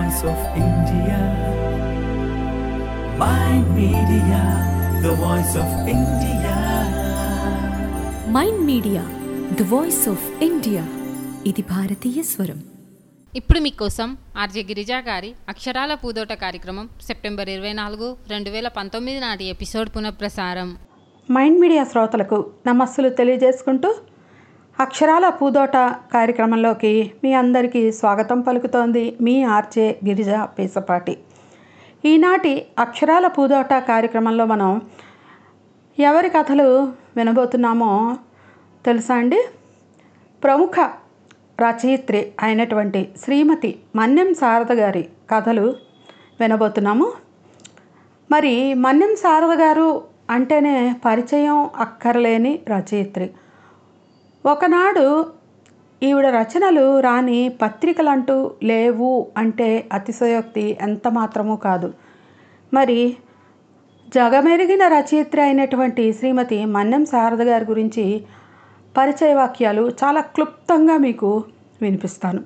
voice of India. Mind Media, the voice of India. Mind media the voice of India. ఇది భారతీయ స్వరం. ఇప్పుడు మీకోసం ఆర్జే గిరిజా గారి అక్షరాల పూదోట కార్యక్రమం సెప్టెంబర్ 24, 2019 నాటి ఎపిసోడ్ పునఃప్రసారం. మైండ్ మీడియా శ్రోతలకు నమస్సులు తెలియజేసుకుంటూ అక్షరాల పూదోట కార్యక్రమంలోకి మీ అందరికీ స్వాగతం పలుకుతోంది మీ ఆర్జే గిరిజా పేసపాటి. ఈనాటి అక్షరాల పూదోట కార్యక్రమంలో మనం ఎవరి కథలు వినబోతున్నామో తెలుసా అండి? ప్రముఖ రచయిత్రి అయినటువంటి శ్రీమతి మన్నెం శారద గారి కథలు వినబోతున్నాము. మరి మన్నెం శారద గారు అంటేనే పరిచయం అక్కర్లేని రచయిత్రి. ఒకనాడు ఈవిడ రచనలు రాని పత్రికలంటూ లేవు అంటే అతిశయోక్తి ఎంత మాత్రమూ కాదు. మరి జగమెరిగిన రచయిత్రి అయినటువంటి శ్రీమతి మన్నెం శారద గారి గురించి పరిచయ వాక్యాలు చాలా క్లుప్తంగా మీకు వినిపిస్తాను.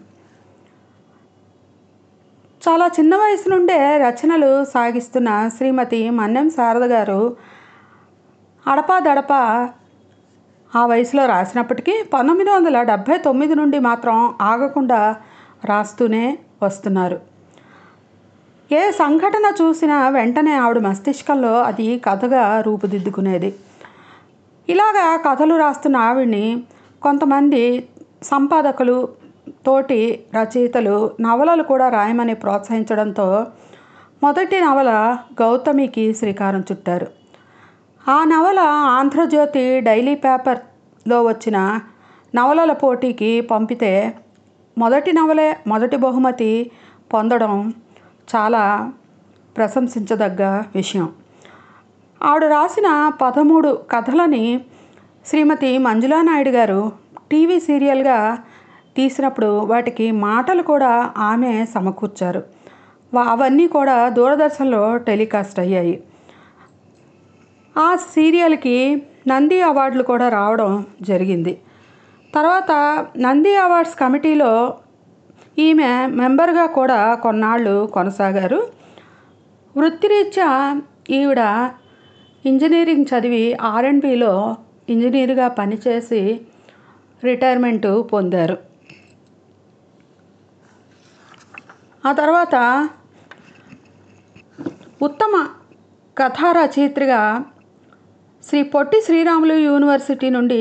చాలా చిన్న వయసు నుండే రచనలు సాగిస్తున్న శ్రీమతి మన్నెం శారద గారు అడపాదడపా ఆ వయసులో రాసినప్పటికీ 1979 నుండి మాత్రం ఆగకుండా రాస్తూనే వస్తున్నారు. ఏ సంఘటన చూసినా వెంటనే ఆవిడ మస్తిష్కంలో అది కథగా రూపుదిద్దుకునేది. ఇలాగా కథలు రాస్తున్న ఆవిడ్ని కొంతమంది సంపాదకులు, తోటి రచయితలు నవలలు కూడా రాయమని ప్రోత్సహించడంతో మొదటి నవల గౌతమికి శ్రీకారం చుట్టారు. ఆ నవల ఆంధ్రజ్యోతి డైలీ పేపర్లో వచ్చిన నవలల పోటీకి పంపితే మొదటి నవలే మొదటి బహుమతి పొందడం చాలా ప్రశంసించదగ్గ విషయం. ఆవిడ రాసిన 13 కథలని శ్రీమతి మంజులా నాయుడు గారు టీవీ సీరియల్గా తీసినప్పుడు వాటికి మాటలు కూడా ఆమె సమకూర్చారు. అవన్నీ కూడా దూరదర్శన్లో టెలికాస్ట్ అయ్యాయి. ఆ సీరియల్కి నంది అవార్డులు కూడా రావడం జరిగింది. తర్వాత నంది అవార్డ్స్ కమిటీలో ఈమె మెంబర్గా కూడా కొన్నాళ్ళు కొనసాగారు. వృత్తిరీత్యా ఈవిడ ఇంజనీరింగ్ చదివి R&Bలో ఇంజనీర్గా పనిచేసి రిటైర్మెంటు పొందారు. ఆ తర్వాత ఉత్తమ కథా రచయిత్రిగా శ్రీ పొట్టి శ్రీరాములు యూనివర్సిటీ నుండి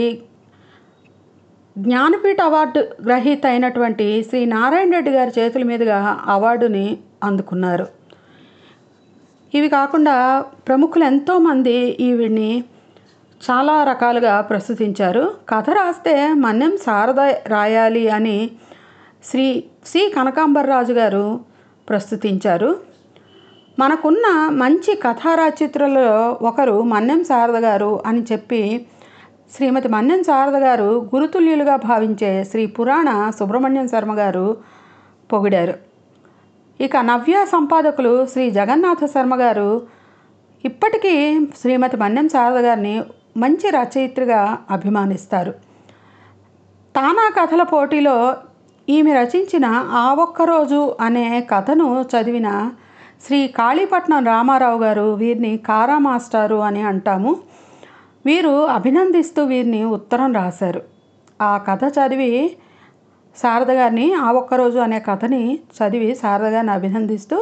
జ్ఞానపీఠ అవార్డు గ్రహీత అయినటువంటి శ్రీ నారాయణ రెడ్డి గారి చేతుల మీదుగా అవార్డుని అందుకున్నారు. ఇవి కాకుండా ప్రముఖులు ఎంతోమంది ఈవిడ్ని చాలా రకాలుగా ప్రస్తుతించారు. కథ రాస్తే మన్నెం శారద రాయాలి అని శ్రీ సి కనకాంబరరాజు గారు ప్రస్తుతించారు. మనకున్న మంచి కథా రచయిత్రులలో ఒకరు మన్నెం శారద గారు అని చెప్పి శ్రీమతి మన్నెం శారద గారు గురుతుల్యులుగా భావించే శ్రీ పురాణ సుబ్రహ్మణ్యం శర్మ గారు పొగిడారు. ఇక నవ్య సంపాదకులు శ్రీ జగన్నాథ శర్మ గారు ఇప్పటికీ శ్రీమతి మన్నెం శారద గారిని మంచి రచయిత్రిగా అభిమానిస్తారు. తానా కథల పోటీలో ఈమె రచించిన ఆ ఒక్కరోజు అనే కథను చదివిన శ్రీ కాళీపట్నం రామారావు గారు వీరిని కారా మాస్టారు అని అంటాము. వీరు అభినందిస్తూ వీరిని ఉత్తరం రాశారు. ఆ కథ చదివి శారద గారిని, ఆ ఒక్కరోజు అనే కథని చదివి శారద గారిని అభినందిస్తూ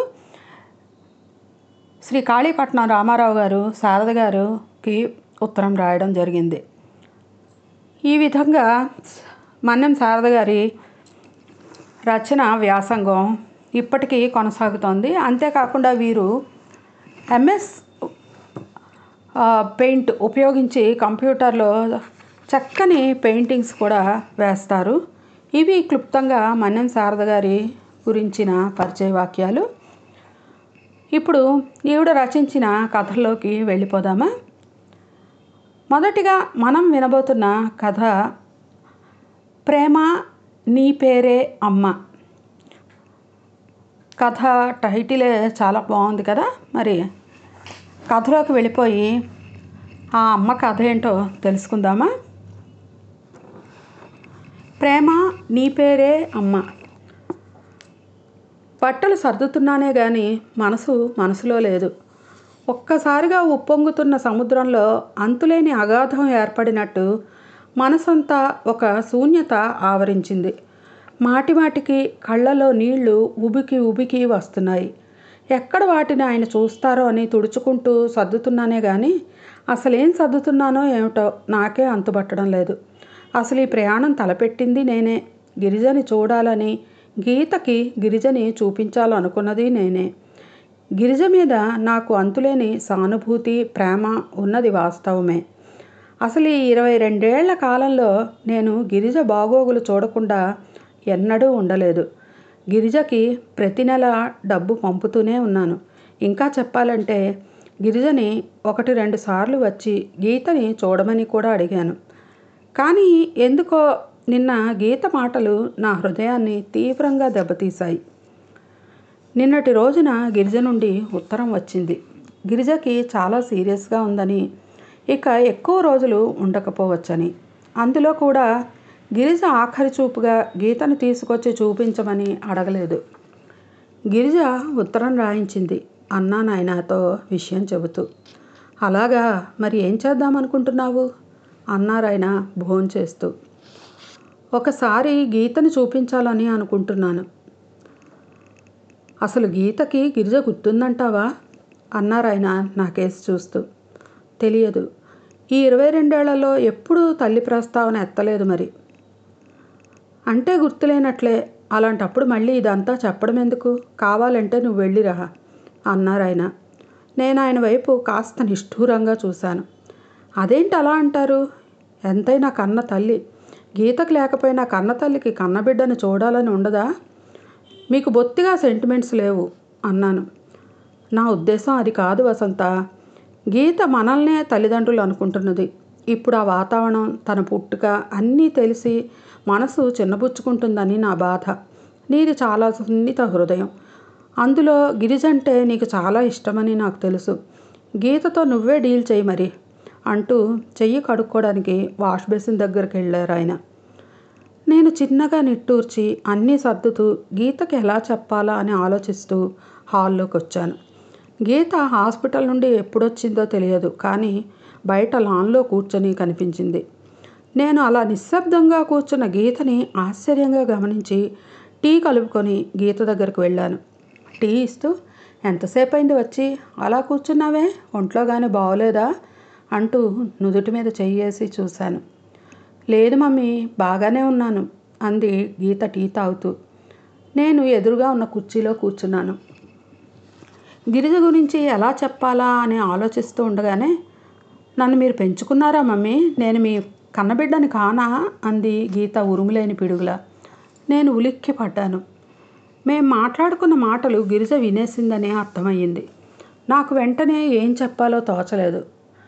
శ్రీ కాళీపట్నం రామారావు గారు శారద గారికి ఉత్తరం రాయడం జరిగింది. ఈ విధంగా మన్నెం శారద గారి రచన వ్యాసంగం ఇప్పటికీ కొనసాగుతోంది. అంతేకాకుండా వీరు MS పెయింట్ ఉపయోగించి కంప్యూటర్లో చక్కని పెయింటింగ్స్ కూడా వేస్తారు. ఇవి క్లుప్తంగా మన్నెం శారద గారి గురించిన పరిచయ వాక్యాలు. ఇప్పుడు ఈవిడ రచించిన కథల్లోకి వెళ్ళిపోదామా? మొదటిగా మనం వినబోతున్న కథ ప్రేమ నీ పేరే అమ్మ. కథ టైటిలే చాలా బాగుంది కదా. మరి కథలోకి వెళ్ళిపోయి ఆ అమ్మ కథ ఏంటో తెలుసుకుందామా? ప్రేమ నీ పేరే అమ్మ. బట్టలు సర్దుతున్నానే కానీ మనసులో లేదు. ఒక్కసారిగా ఉప్పొంగుతున్న సముద్రంలో అంతులేని అగాధం ఏర్పడినట్టు మనసంతా ఒక శూన్యత ఆవరించింది. మాటిమాటికి కళ్ళలో నీళ్లు ఉబికి వస్తున్నాయి. ఎక్కడ వాటిని ఆయన చూస్తారో అని తుడుచుకుంటూ సర్దుతున్నానే కానీ అసలేం సర్దుతున్నానో ఏమిటో నాకే అంతుబట్టడం లేదు. అసలు ఈ ప్రయాణం తలపెట్టింది నేనే. గిరిజని చూడాలని, గీతకి గిరిజని చూపించాలనుకున్నది నేనే. గిరిజ మీద నాకు అంతులేని సానుభూతి, ప్రేమ ఉన్నది వాస్తవమే. అసలు ఈ 22 కాలంలో నేను గిరిజ బాగోగులు చూడకుండా ఎన్నడూ ఉండలేదు. గిరిజకి ప్రతి నెల డబ్బు పంపుతూనే ఉన్నాను. ఇంకా చెప్పాలంటే గిరిజని 1-2 సార్లు వచ్చి గీతని చూడమని కూడా అడిగాను. కానీ ఎందుకో నిన్న గీత మాటలు నా హృదయాన్ని తీవ్రంగా దెబ్బతీశాయి. నిన్నటి రోజున గిరిజ నుండి ఉత్తరం వచ్చింది. గిరిజకి చాలా సీరియస్గా ఉందని, ఇక ఎక్కువ రోజులు ఉండకపోవచ్చని. అందులో కూడా గిరిజ ఆఖరి చూపుగా గీతను తీసుకొచ్చి చూపించమని అడగలేదు. గిరిజ ఉత్తరం రాయించింది అన్నాను ఆయనతో విషయం చెబుతూ. అలాగా, మరి ఏం చేద్దామనుకుంటున్నావు అన్నారాయన భోంచేస్తూ. ఒకసారి గీతను చూపించాలని అనుకుంటున్నాను. అసలు గీతకి గిరిజ గుర్తుందంటావా అన్నారాయన నా కేసు చూస్తూ. తెలియదు. ఈ 22 ఎప్పుడూ తల్లి ప్రస్తావన ఎత్తలేదు మరి. అంటే గుర్తులేనట్లే. అలాంటప్పుడు మళ్ళీ ఇదంతా చెప్పడం ఎందుకు? కావాలంటే నువ్వు వెళ్ళిరా అన్నారాయన. నేను ఆయన వైపు కాస్త నిష్ఠూరంగా చూశాను. అదేంటి అలా అంటారు? ఎంతైనా కన్న తల్లి. గీతకు లేకపోయినా కన్న తల్లికి కన్నబిడ్డను చూడాలని ఉండదా? మీకు బొత్తిగా సెంటిమెంట్స్ లేవు అన్నాను. నా ఉద్దేశం అది కాదు వసంత. గీత మనల్నే తల్లిదండ్రులు అనుకుంటున్నది. ఇప్పుడు ఆ వాతావరణం, తన పుట్టుక అన్నీ తెలిసి మనసు చిన్నబుచ్చుకుంటుందని నా బాధ. నీది చాలా సున్నిత హృదయం. అందులో గిరిజంటే నీకు చాలా ఇష్టమని నాకు తెలుసు. గీతతో నువ్వే డీల్ చేయి మరి అంటూ చెయ్యి కడుక్కోవడానికి వాష్ బేసిన్ దగ్గరికి వెళ్ళారు ఆయన. నేను చిన్నగా నిట్టూర్చి అన్నీ సర్దుతూ గీతకి ఎలా చెప్పాలా అని ఆలోచిస్తూ హాల్లోకి వచ్చాను. గీత హాస్పిటల్ నుండి ఎప్పుడొచ్చిందో తెలియదు, కానీ బయట లాన్లో కూర్చొని కనిపించింది. నేను అలా నిశ్శబ్దంగా కూర్చున్న గీతని ఆశ్చర్యంగా గమనించి టీ కలుపుకొని గీత దగ్గరికి వెళ్ళాను. టీ ఇస్తూ, ఎంతసేపు అయింది వచ్చి? అలా కూర్చున్నావే, ఒంట్లో కానీ బాగోలేదా అంటూ నుదుటి మీద చెయ్యేసి చూశాను. లేదు మమ్మీ, బాగానే ఉన్నాను అంది గీత టీ తాగుతూ. నేను ఎదురుగా ఉన్న కుర్చీలో కూర్చున్నాను. గిరిజ గురించి ఎలా చెప్పాలా అని ఆలోచిస్తూ ఉండగానే, నన్ను మీరు పెంచుకున్నారా మమ్మీ? నేను మీ కన్నబిడ్డని కానా అంది గీత ఉరుములేని పిడుగులా. నేను ఉలిక్కి పడ్డాను. మేం మాట్లాడుకున్న మాటలు గిరిజ వినేసిందని అర్థమయ్యింది. నాకు వెంటనే ఏం చెప్పాలో తోచలేదు.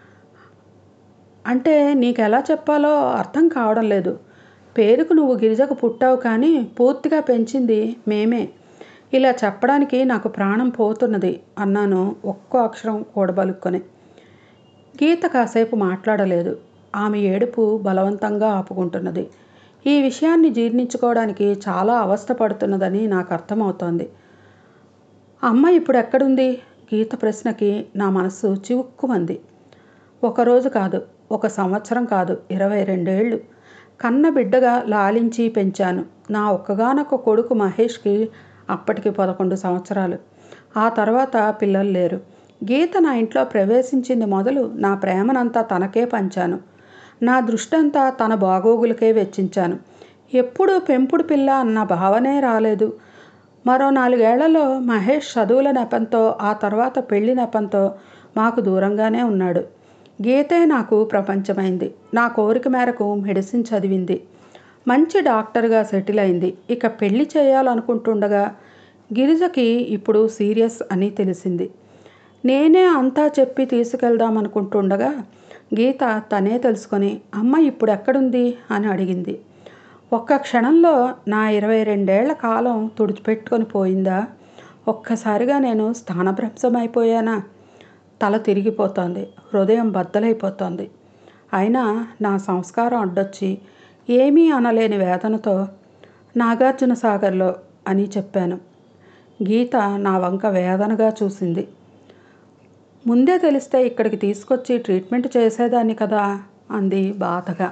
అంటే నీకు ఎలా చెప్పాలో అర్థం కావడం లేదు. పేరుకు నువ్వు గిరిజకు పుట్టావు, కానీ పూర్తిగా పెంచింది మేమే. ఇలా చెప్పడానికి నాకు ప్రాణం పోతున్నది అన్నాను ఒక్కో అక్షరం కూడబలుక్కొని. గీత కాసేపు మాట్లాడలేదు. ఆమె ఏడుపు బలవంతంగా ఆపుకుంటున్నది. ఈ విషయాన్ని జీర్ణించుకోవడానికి చాలా అవస్థ పడుతున్నదని నాకు అర్థమవుతోంది. అమ్మ ఇప్పుడు ఎక్కడుంది? గీత ప్రశ్నకి నా మనస్సు చివుక్కుమంది. 1 రోజు కాదు, 1 సంవత్సరం కాదు, 22 ఏళ్ళు కన్న బిడ్డగా లాలించి పెంచాను. నా ఒక్కగానొక్క కొడుకు మహేష్కి అప్పటికి 11 సంవత్సరాలు. ఆ తర్వాత పిల్లలు లేరు. గీత నా ఇంట్లో ప్రవేశించింది మొదలు నా ప్రేమనంతా తనకే పంచాను. నా దృష్టంతా తన బాగోగులకే వెచ్చించాను. ఎప్పుడూ పెంపుడు పిల్ల అన్న భావనే రాలేదు. మరో 4 ఏళ్లలో మహేష్ చదువుల నెపంతో, ఆ తర్వాత పెళ్లి నెపంతో మాకు దూరంగానే ఉన్నాడు. గీతే నాకు ప్రపంచమైంది. నా కోరిక మేరకు మెడిసిన్ చదివింది. మంచి డాక్టర్గా సెటిల్ అయింది. ఇక పెళ్లి చేయాలనుకుంటుండగా గిరిజకి ఇప్పుడు సీరియస్ అని తెలిసింది. నేనే అంతా చెప్పి తీసుకెళ్దామనుకుంటుండగా గీత తనే తెలుసుకొని, అమ్మ ఇప్పుడు ఎక్కడుంది అని అడిగింది. ఒక్క క్షణంలో నా 22 ఏళ్ల కాలం తుడిచిపెట్టుకొని పోయిందా? ఒక్కసారిగా నేను స్థానభ్రంశమైపోయానా? తల తిరిగిపోతోంది, హృదయం బద్దలైపోతోంది. అయినా నా సంస్కారం అడ్డొచ్చి ఏమీ అనలేని వేదనతో నాగార్జున సాగర్లో అని చెప్పాను. గీత నా వంక వేదనగా చూసింది. ముందే తెలిస్తే ఇక్కడికి తీసుకొచ్చి ట్రీట్మెంట్ చేసేదాన్ని కదా అంది బాధగా.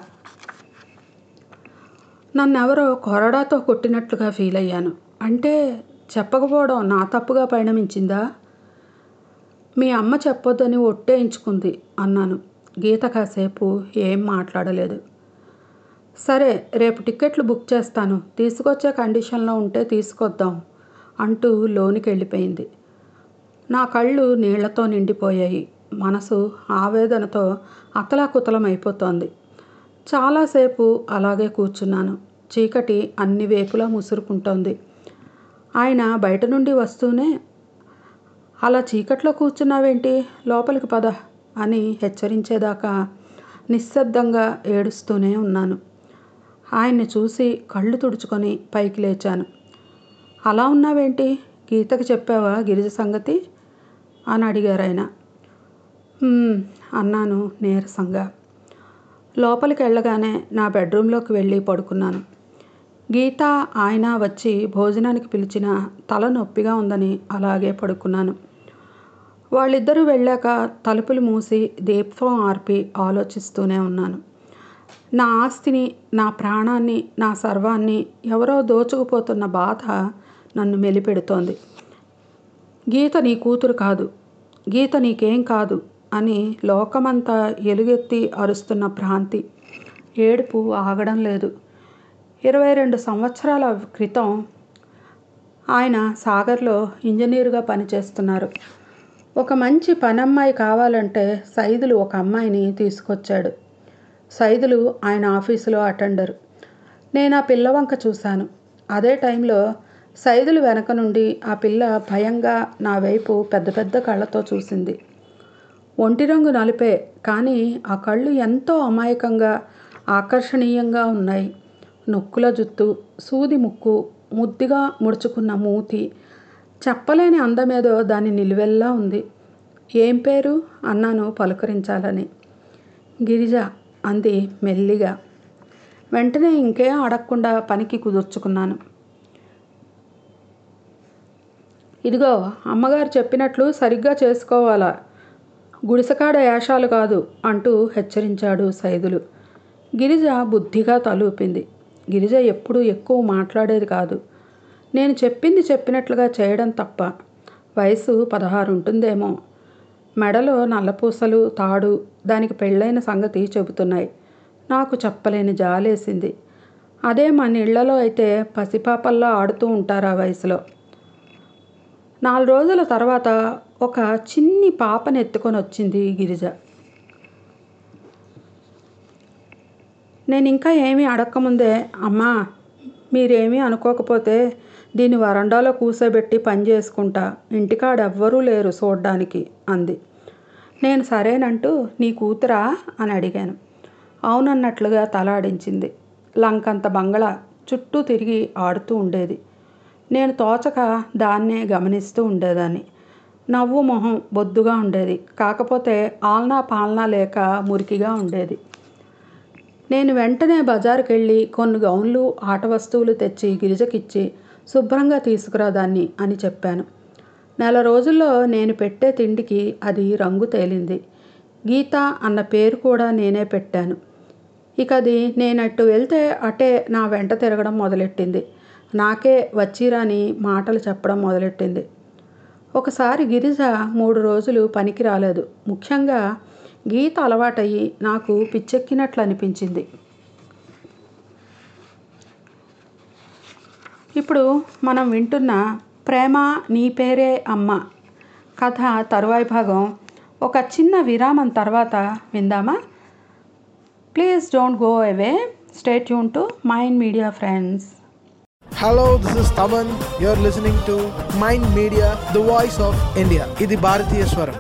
నన్నెవరో కొరడాతో కొట్టినట్లుగా ఫీల్ అయ్యాను. అంటే చెప్పకపోవడం నా తప్పుగా పరిణమించిందా? మీ అమ్మ చెప్పొద్దని ఒట్టేయించుకుంది అన్నాను. గీత కాసేపు ఏం మాట్లాడలేదు. సరే, రేపు టికెట్లు బుక్ చేస్తాను, తీసుకొచ్చే కండిషన్లో ఉంటే తీసుకొద్దాం అంటూ లోనికి వెళ్ళిపోయింది. నా కళ్ళు నీళ్లతో నిండిపోయాయి. మనసు ఆవేదనతో అతలాకుతలమైపోతోంది. చాలాసేపు అలాగే కూర్చున్నాను. చీకటి అన్ని వైపులా ముసురుకుంటోంది. ఆయన బయట నుండి వస్తూనే, అలా చీకట్లో కూర్చున్నావేంటి, లోపలికి పద అని హెచ్చరించేదాకా నిశ్శబ్దంగా ఏడుస్తూనే ఉన్నాను. ఆయన్ని చూసి కళ్ళు తుడుచుకొని పైకి లేచాను. అలా ఉన్నావేంటి, గీతకి చెప్పావా గిరిజ సంగతి అని అడిగారు ఆయన. అన్నాను నీరసంగా. లోపలికి వెళ్ళగానే నా బెడ్రూమ్లోకి వెళ్ళి పడుకున్నాను. గీత ఆయన వచ్చి భోజనానికి పిలిచిన తల నొప్పిగా ఉందని అలాగే పడుకున్నాను. వాళ్ళిద్దరూ వెళ్ళాక తలుపులు మూసి దీపం ఆర్పి ఆలోచిస్తూనే ఉన్నాను. నా ఆస్తిని, నా ప్రాణాన్ని, నా సర్వాన్ని ఎవరో దోచుకుపోతున్న బాధ నన్ను మెలిపెడుతోంది. గీత నీ కూతురు కాదు, గీత నీకేం కాదు అని లోకమంతా ఎలుగెత్తి అరుస్తున్న భ్రాంతి. ఏడుపు ఆగడం లేదు. 22 సంవత్సరాల క్రితం ఆయన సాగర్లో ఇంజనీరుగా పనిచేస్తున్నారు. ఒక మంచి పనమ్మాయి కావాలంటే సైదులు ఒక అమ్మాయిని తీసుకొచ్చాడు. సైదులు ఆయన ఆఫీసులో అటెండర్. నేను ఆ పిల్లవంక చూశాను. అదే టైంలో సైదులు వెనక నుండి ఆ పిల్ల భయంగా నా వైపు పెద్ద పెద్ద కళ్ళతో చూసింది. ఒంటి రంగు నలుపే, కానీ ఆ కళ్ళు ఎంతో అమాయకంగా ఆకర్షణీయంగా ఉన్నాయి. నొక్కుల జుత్తు, సూది ముక్కు, ముద్దుగా ముడుచుకున్న మూతి, చెప్పలేని అందమేదో దాని నిలువెల్లా ఉంది. ఏం పేరు అన్నాను పలుకరించాలని. గిరిజ అంది మెల్లిగా. వెంటనే ఇంకేం అడగకుండా పనికి కుదుర్చుకున్నాను. ఇదిగో అమ్మగారు చెప్పినట్లు సరిగ్గా చేసుకోవాలా, గుడిసెకాడ యాషాలు కాదు అంటూ హెచ్చరించాడు సైదులు. గిరిజ బుద్ధిగా తలూపింది. గిరిజ ఎప్పుడూ ఎక్కువ మాట్లాడేది కాదు. నేను చెప్పింది చెప్పినట్లుగా చేయడం తప్ప. వయసు 16 ఉంటుందేమో. మెడలో నల్లపూసలు, తాడు, దానికి పెళ్ళైన సంగతి చెబుతున్నాయి. నాకు చెప్పలేని జాలేసింది. అదే మన ఇళ్లలో అయితే పసిపాపల్లా ఆడుతూ ఉంటారు ఆ వయసులో. 4 రోజుల తర్వాత ఒక చిన్ని పాపను ఎత్తుకొని వచ్చింది గిరిజ. నేను ఇంకా ఏమీ అడక్కముందే, అమ్మా మీరేమీ అనుకోకపోతే దీన్ని వరండాలో కూర్చోబెట్టి పని చేసుకుంటా, ఇంటికాడెవ్వరూ లేరు చూడ్డానికి అంది. నేను సరేనంటూ, నీ కూతురా అని అడిగాను. అవునన్నట్లుగా తలాడించింది. లంకంత బంగళా చుట్టూ తిరిగి ఆడుతూ ఉండేది. నేను తోచక దాన్నే గమనిస్తూ ఉండేదాన్ని. నవ్వు మొహం బొద్దుగా ఉండేది. కాకపోతే ఆల్నా పాలనా లేక మురికిగా ఉండేది. నేను వెంటనే బజారుకి వెళ్ళి కొన్ని గౌన్లు, ఆట వస్తువులు తెచ్చి గిరిజకిచ్చి శుభ్రంగా తీసుకురాదాన్ని అని చెప్పాను. 4 రోజుల్లో నేను పెట్టే తిండికి అది రంగు తేలింది. గీత అన్న పేరు కూడా నేనే పెట్టాను. ఇక అది నేనట్టు వెళ్తే అటే నా వెంట తిరగడం మొదలెట్టింది. నాకే వచ్చిరాని మాటలు చెప్పడం మొదలెట్టింది. ఒకసారి గిరిజ 3 రోజులు పనికి రాలేదు. ముఖ్యంగా గీత అలవాటయ్యి నాకు పిచ్చెక్కినట్లు అనిపించింది. ఇప్పుడు మనం వింటున్న ప్రేమ నీ పేరే అమ్మ కథ తరువాయి భాగం ఒక చిన్న విరామం తర్వాత విందామా? Please don't go away. Stay tune to Mind Media friends. Hello, this is Taman. You're listening to Mind Media, the voice of India. ఇది భారతీయ స్వరం.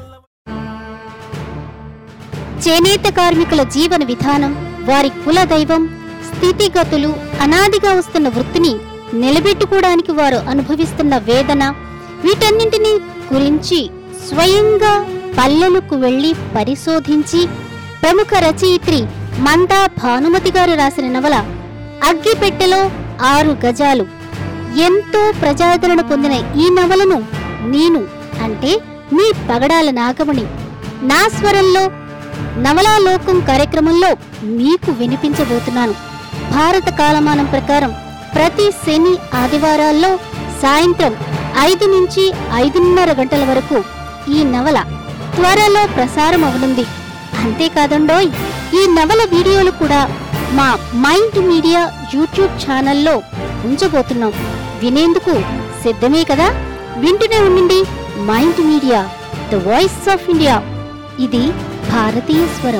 చేనేత కార్మికుల జీవన విధానం, వారి కుల దైవం, స్థితిగతులు, అనాదిగా వస్తున్న వృత్తిని నిలబెట్టుకోవడానికి వారు అనుభవిస్తున్న వేదన, వీటన్నింటినీ గురించి స్వయంగా పల్లెలకు వెళ్లి పరిశోధించి ప్రముఖ రచయిత్రి మందా భానుమతి గారు రాసిన నవల అగ్గిపెట్టెలో 6 గజాలు ఎంతో ప్రజాదరణ పొందిన ఈ నవలను నేను అంటే మీ పగడాల నాగమణి నా స్వరంలో నవలాలోకం కార్యక్రమంలో మీకు వినిపించబోతున్నాను. భారత కాలమానం ప్రకారం ప్రతి శని ఆదివారాల్లో సాయంత్రం 5 నుంచి 5:30 గంటల వరకు ఈ నవల త్వరలో ప్రసారం అవనుంది. అంతేకాదండోయ్, ఈ నవల వీడియోలు కూడా మా మైండ్ మీడియా యూట్యూబ్ ఛానల్లో ఉంచబోతున్నాం. వినేందుకు సిద్ధమే కదా? వింటూనే ఉండండి Mind media, the voice of India. ఇది భారతీయ స్వరం.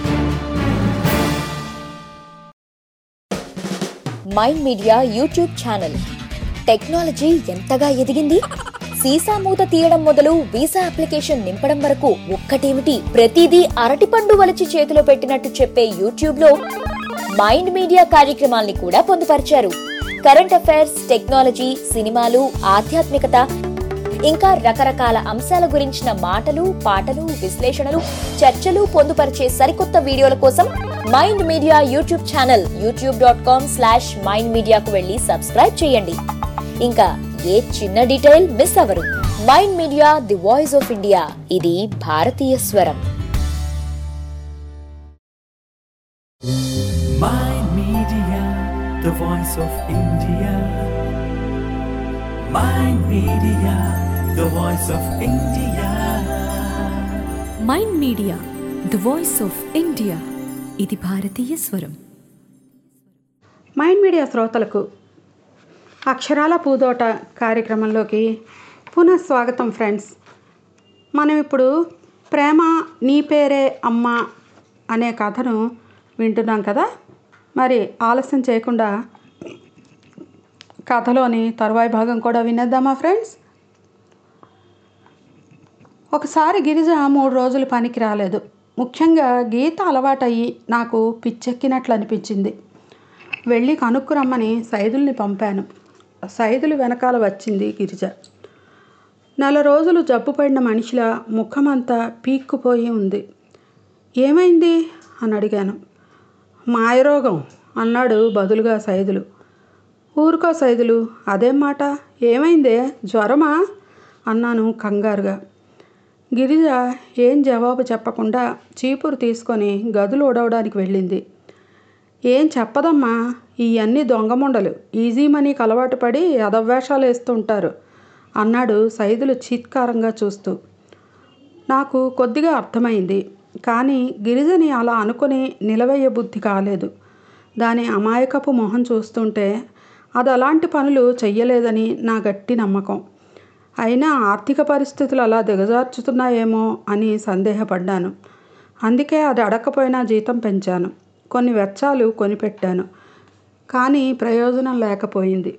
Mind Media YouTube channel. Technology ఎంతగా ఎదిగింది? సీసా మూత తీయడం మొదలు వీసా అప్లికేషన్ నింపడం వరకు ఒక్కటేమిటి, ప్రతిదీ అరటిపండు వలిచి చేతిలో పెట్టినట్టు చెప్పే యూట్యూబ్ లో మైండ్ మీడియా కార్యక్రమాల్ని కూడా పొందుపరిచారు. కరెంట్ అఫైర్స్, టెక్నాలజీ, సినిమాలు, ఆధ్యాత్మికత, ఇంకా రకరకాల అంశాల గురించిన మాటలు, పాటలు, విశ్లేషణలు, చర్చలు పొందుపరిచే సరికొత్త వీడియోల కోసం mind Media YouTube channel youtube.com/mindmedia వెళ్ళి సబ్స్క్రైబ్ చేయండి. ఇంకా ఏ చిన్న డీటెయిల్ మిస్ అవ్వరు. Mind Media, the voice of India. ఇది భారతీయ స్వరం. Mind Media, the voice of India. Mind Media, the voice of India. Mind media, the voice of India. ఇది భారతీయ స్వరం. మైండ్ మీడియా శ్రోతలకు అక్షరాల పూదోట కార్యక్రమంలోకి పునః స్వాగతం ఫ్రెండ్స్. మనం ఇప్పుడు ప్రేమ నీ పేరే అమ్మ అనే కథను వింటున్నాం కదా. మరి ఆలస్యం చేయకుండా కథలోని తరువాయి భాగం కూడా వినేద్దామా ఫ్రెండ్స్? ఒకసారి గిరిజ 3 రోజులు పనికి రాలేదు. ముఖ్యంగా గీత అలవాటయ్యి నాకు పిచ్చెక్కినట్లు అనిపించింది. వెళ్ళి కనుక్కురమ్మని సైదుల్ని పంపాను. సైదులు వెనకాల వచ్చింది గిరిజ. 4 రోజులు జబ్బు పడిన మనిషిలా ముఖమంతా పీక్కుపోయి ఉంది. ఏమైంది అని అడిగాను. మాయరోగం అన్నాడు బదులుగా సైదులు. ఊరుకో సైదులు, అదేం మాట, ఏమైందే, జ్వరమా అన్నాను కంగారుగా. గిరిజ ఏం జవాబు చెప్పకుండా చీపురు తీసుకొని గదులు ఊడవడానికి వెళ్ళింది. ఏం చెప్పదమ్మా, ఇవన్నీ దొంగముండలు, ఈజీ మనీకి అలవాటు పడి అదవ్వేషాలు వేస్తుంటారు అన్నాడు సైదులు చీత్కారంగా చూస్తూ. నాకు కొద్దిగా అర్థమైంది. కానీ గిరిజని అలా అనుకుని నిలవయ్య బుద్ధి కాలేదు. దాని అమాయకపు మొహం చూస్తుంటే అది అలాంటి పనులు చెయ్యలేదని నా గట్టి నమ్మకం. అయినా ఆర్థిక పరిస్థితులు అలా దిగజార్చుతున్నాయేమో అని సందేహపడ్డాను. అందుకే అది అడగకపోయినా జీతం పెంచాను. కొన్ని వెచ్చాలు కొనిపెట్టాను. కానీ ప్రయోజనం లేకపోయింది.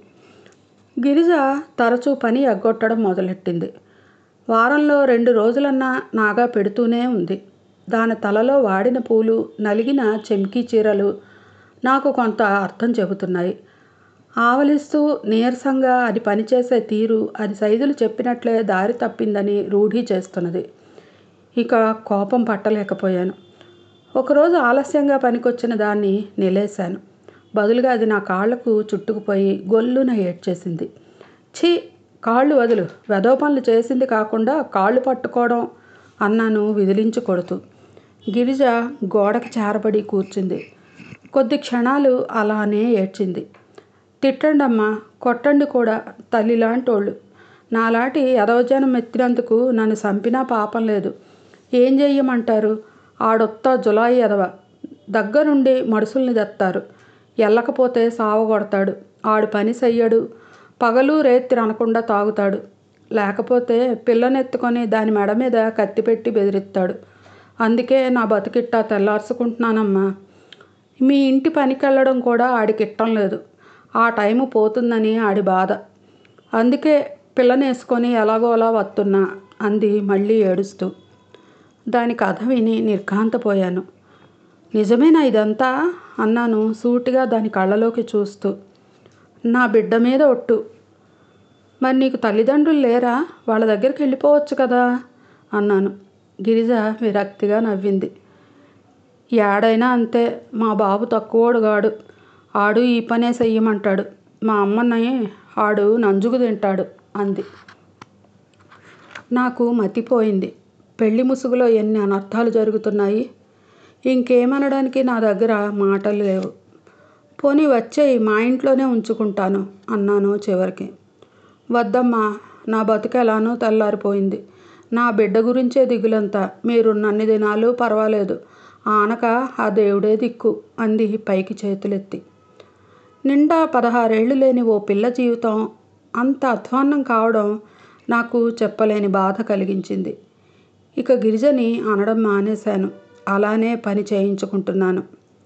గిరిజ తరచూ పని ఎగ్గొట్టడం మొదలెట్టింది. వారంలో 2 రోజులన్నా నాగా పెడుతూనే ఉంది. దాని తలలో వాడిన పూలు, నలిగిన చెమ్కీ చీరలు నాకు కొంత అర్థం చెబుతున్నాయి. ఆవలిస్తూ నీరసంగా అది పనిచేసే తీరు అది సైదులు చెప్పినట్లే దారి తప్పిందని రూఢీ చేస్తున్నది. ఇక కోపం పట్టలేకపోయాను. ఒకరోజు ఆలస్యంగా పనికొచ్చిన దాన్ని నిలేశాను. బదులుగా అది నా కాళ్లకు చుట్టుకుపోయి గొల్లున ఏడ్చేసింది. ఛీ, కాళ్ళు వదులు, వెధవ పనులు చేసింది కాకుండా కాళ్ళు పట్టుకోవడం అన్నాను విదిలించి కొడుతూ. గిరిజ గోడకి చేరబడి కూర్చుంది. కొద్ది క్షణాలు అలానే ఏడ్చింది. తిట్టండి అమ్మా, కొట్టండి కూడా, తల్లిలాంటోళ్ళు. నాలాంటి ఎదవజనం ఎత్తినందుకు నన్ను చంపినా పాపం లేదు. ఏం చెయ్యమంటారు? ఆడొత్త జులాయి ఎదవ, దగ్గరుండి మడుసుల్ని తెత్తారు. ఎల్లకపోతే సావగొడతాడు. ఆడు పని చెయ్యడు. పగలు రేత్రి అనకుండా తాగుతాడు. లేకపోతే పిల్లనెత్తుకొని దాని మెడ మీద కత్తి పెట్టి బెదిరిస్తాడు. అందుకే నా బతికిట్టా తెల్లార్చుకుంటున్నానమ్మా. మీ ఇంటి పనికెళ్ళడం కూడా ఆడికి ఇట్టం లేదు. ఆ టైము పోతుందని ఆడి బాధ. అందుకే పిల్లనేసుకొని ఎలాగోలా వస్తున్నా అంది మళ్ళీ ఏడుస్తూ. దాని కథ విని నిర్ఘాంతపోయాను. నిజమేనా ఇదంతా అన్నాను సూటిగా దాని కళ్ళలోకి చూస్తూ. నా బిడ్డ మీద ఒట్టు. మరి నీకు తల్లిదండ్రులు లేరా? వాళ్ళ దగ్గరికి వెళ్ళిపోవచ్చు కదా అన్నాను. గిరిజ విరక్తిగా నవ్వింది. ఏడైనా అంతే, మా బాబు తక్కువోడు గాడు. ఆడు ఈ పనే చెయ్యమంటాడు. మా అమ్మని ఆడు నంజుకు తింటాడు అంది. నాకు మతిపోయింది. పెళ్లి ముసుగులో ఎన్ని అనర్థాలు జరుగుతున్నాయి. ఇంకేమనడానికి నా దగ్గర మాటలు లేవు. పోనీ వచ్చేయి, మా ఇంట్లోనే ఉంచుకుంటాను అన్నాను చివరికి. వద్దమ్మా, నా బతుకెలానో తెల్లారిపోయింది. నా బిడ్డ గురించే దిగులంతా. మీరున్నన్ని దినాలు పర్వాలేదు, ఆనక ఆ దేవుడే దిక్కు అంది పైకి చేతులెత్తి. నిండా 16 ఏళ్ళు లేని ఓ పిల్ల జీవితం అంత అధ్వాన్నం కావడం నాకు చెప్పలేని బాధ కలిగించింది. ఇక గిరిజని అనడం మానేశాను. అలానే పని చేయించుకుంటున్నాను.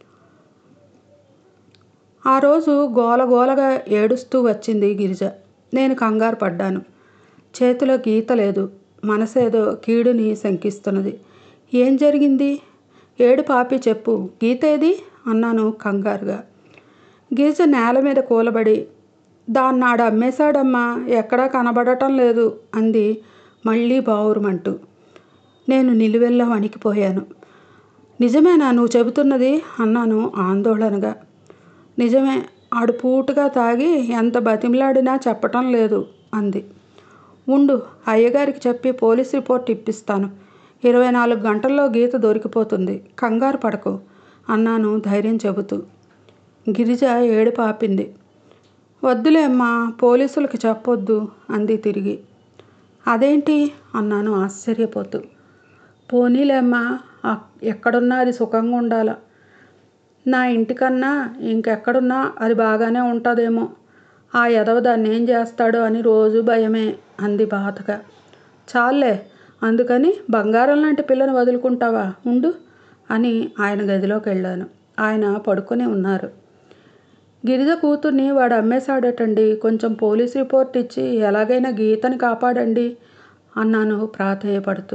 ఆ రోజు గోలగోలగా ఏడుస్తూ వచ్చింది గిరిజ. నేను కంగారు పడ్డాను. చేతిలో గీత లేదు. మనసేదో కీడుని శంకిస్తున్నది. ఏం జరిగింది? ఏడు పాపి చెప్పు, గీత ఏది అన్నాను కంగారుగా. గిరిజ నేల మీద కూలబడి, దాన్నాడు అమ్మేశాడమ్మా, ఎక్కడా కనబడటం లేదు అంది మళ్ళీ బావురుమంటూ. నేను నిలువెల్లా వణికిపోయాను. నిజమేనా నువ్వు చెబుతున్నది అన్నాను ఆందోళనగా. నిజమే, ఆడు పూటుగా తాగి ఎంత బతిమలాడినా చెప్పటం లేదు అంది. ఉండు, అయ్యగారికి చెప్పి పోలీస్ రిపోర్ట్ ఇప్పిస్తాను. 24 గంటల్లో గీత దొరికిపోతుంది, కంగారు పడకు అన్నాను ధైర్యం చెబుతూ. గిరిజ ఏడుపు ఆపింది. వద్దులే అమ్మా, పోలీసులకు చెప్పొద్దు అంది తిరిగి. అదేంటి అన్నాను ఆశ్చర్యపోతూ. పోనీలే అమ్మా, ఎక్కడున్నా అది సుఖంగా ఉండాల. నా ఇంటికన్నా ఇంకెక్కడున్నా అది బాగానే ఉంటుందేమో. ఆ ఎదవ దాన్ని ఏం చేస్తాడో అని రోజు భయమే అంది బాధగా. చాలే, అందుకని బంగారం లాంటి పిల్లని వదులుకుంటావా, ఉండు అని ఆయన గదిలోకి వెళ్ళాను. ఆయన పడుకొని ఉన్నారు. గిరిజ కూతుర్ని వాడు అమ్మేశాడటండి, కొంచెం పోలీస్ రిపోర్ట్ ఇచ్చి ఎలాగైనా గీతని కాపాడండి అన్నాను ప్రాధేయపడుతూ.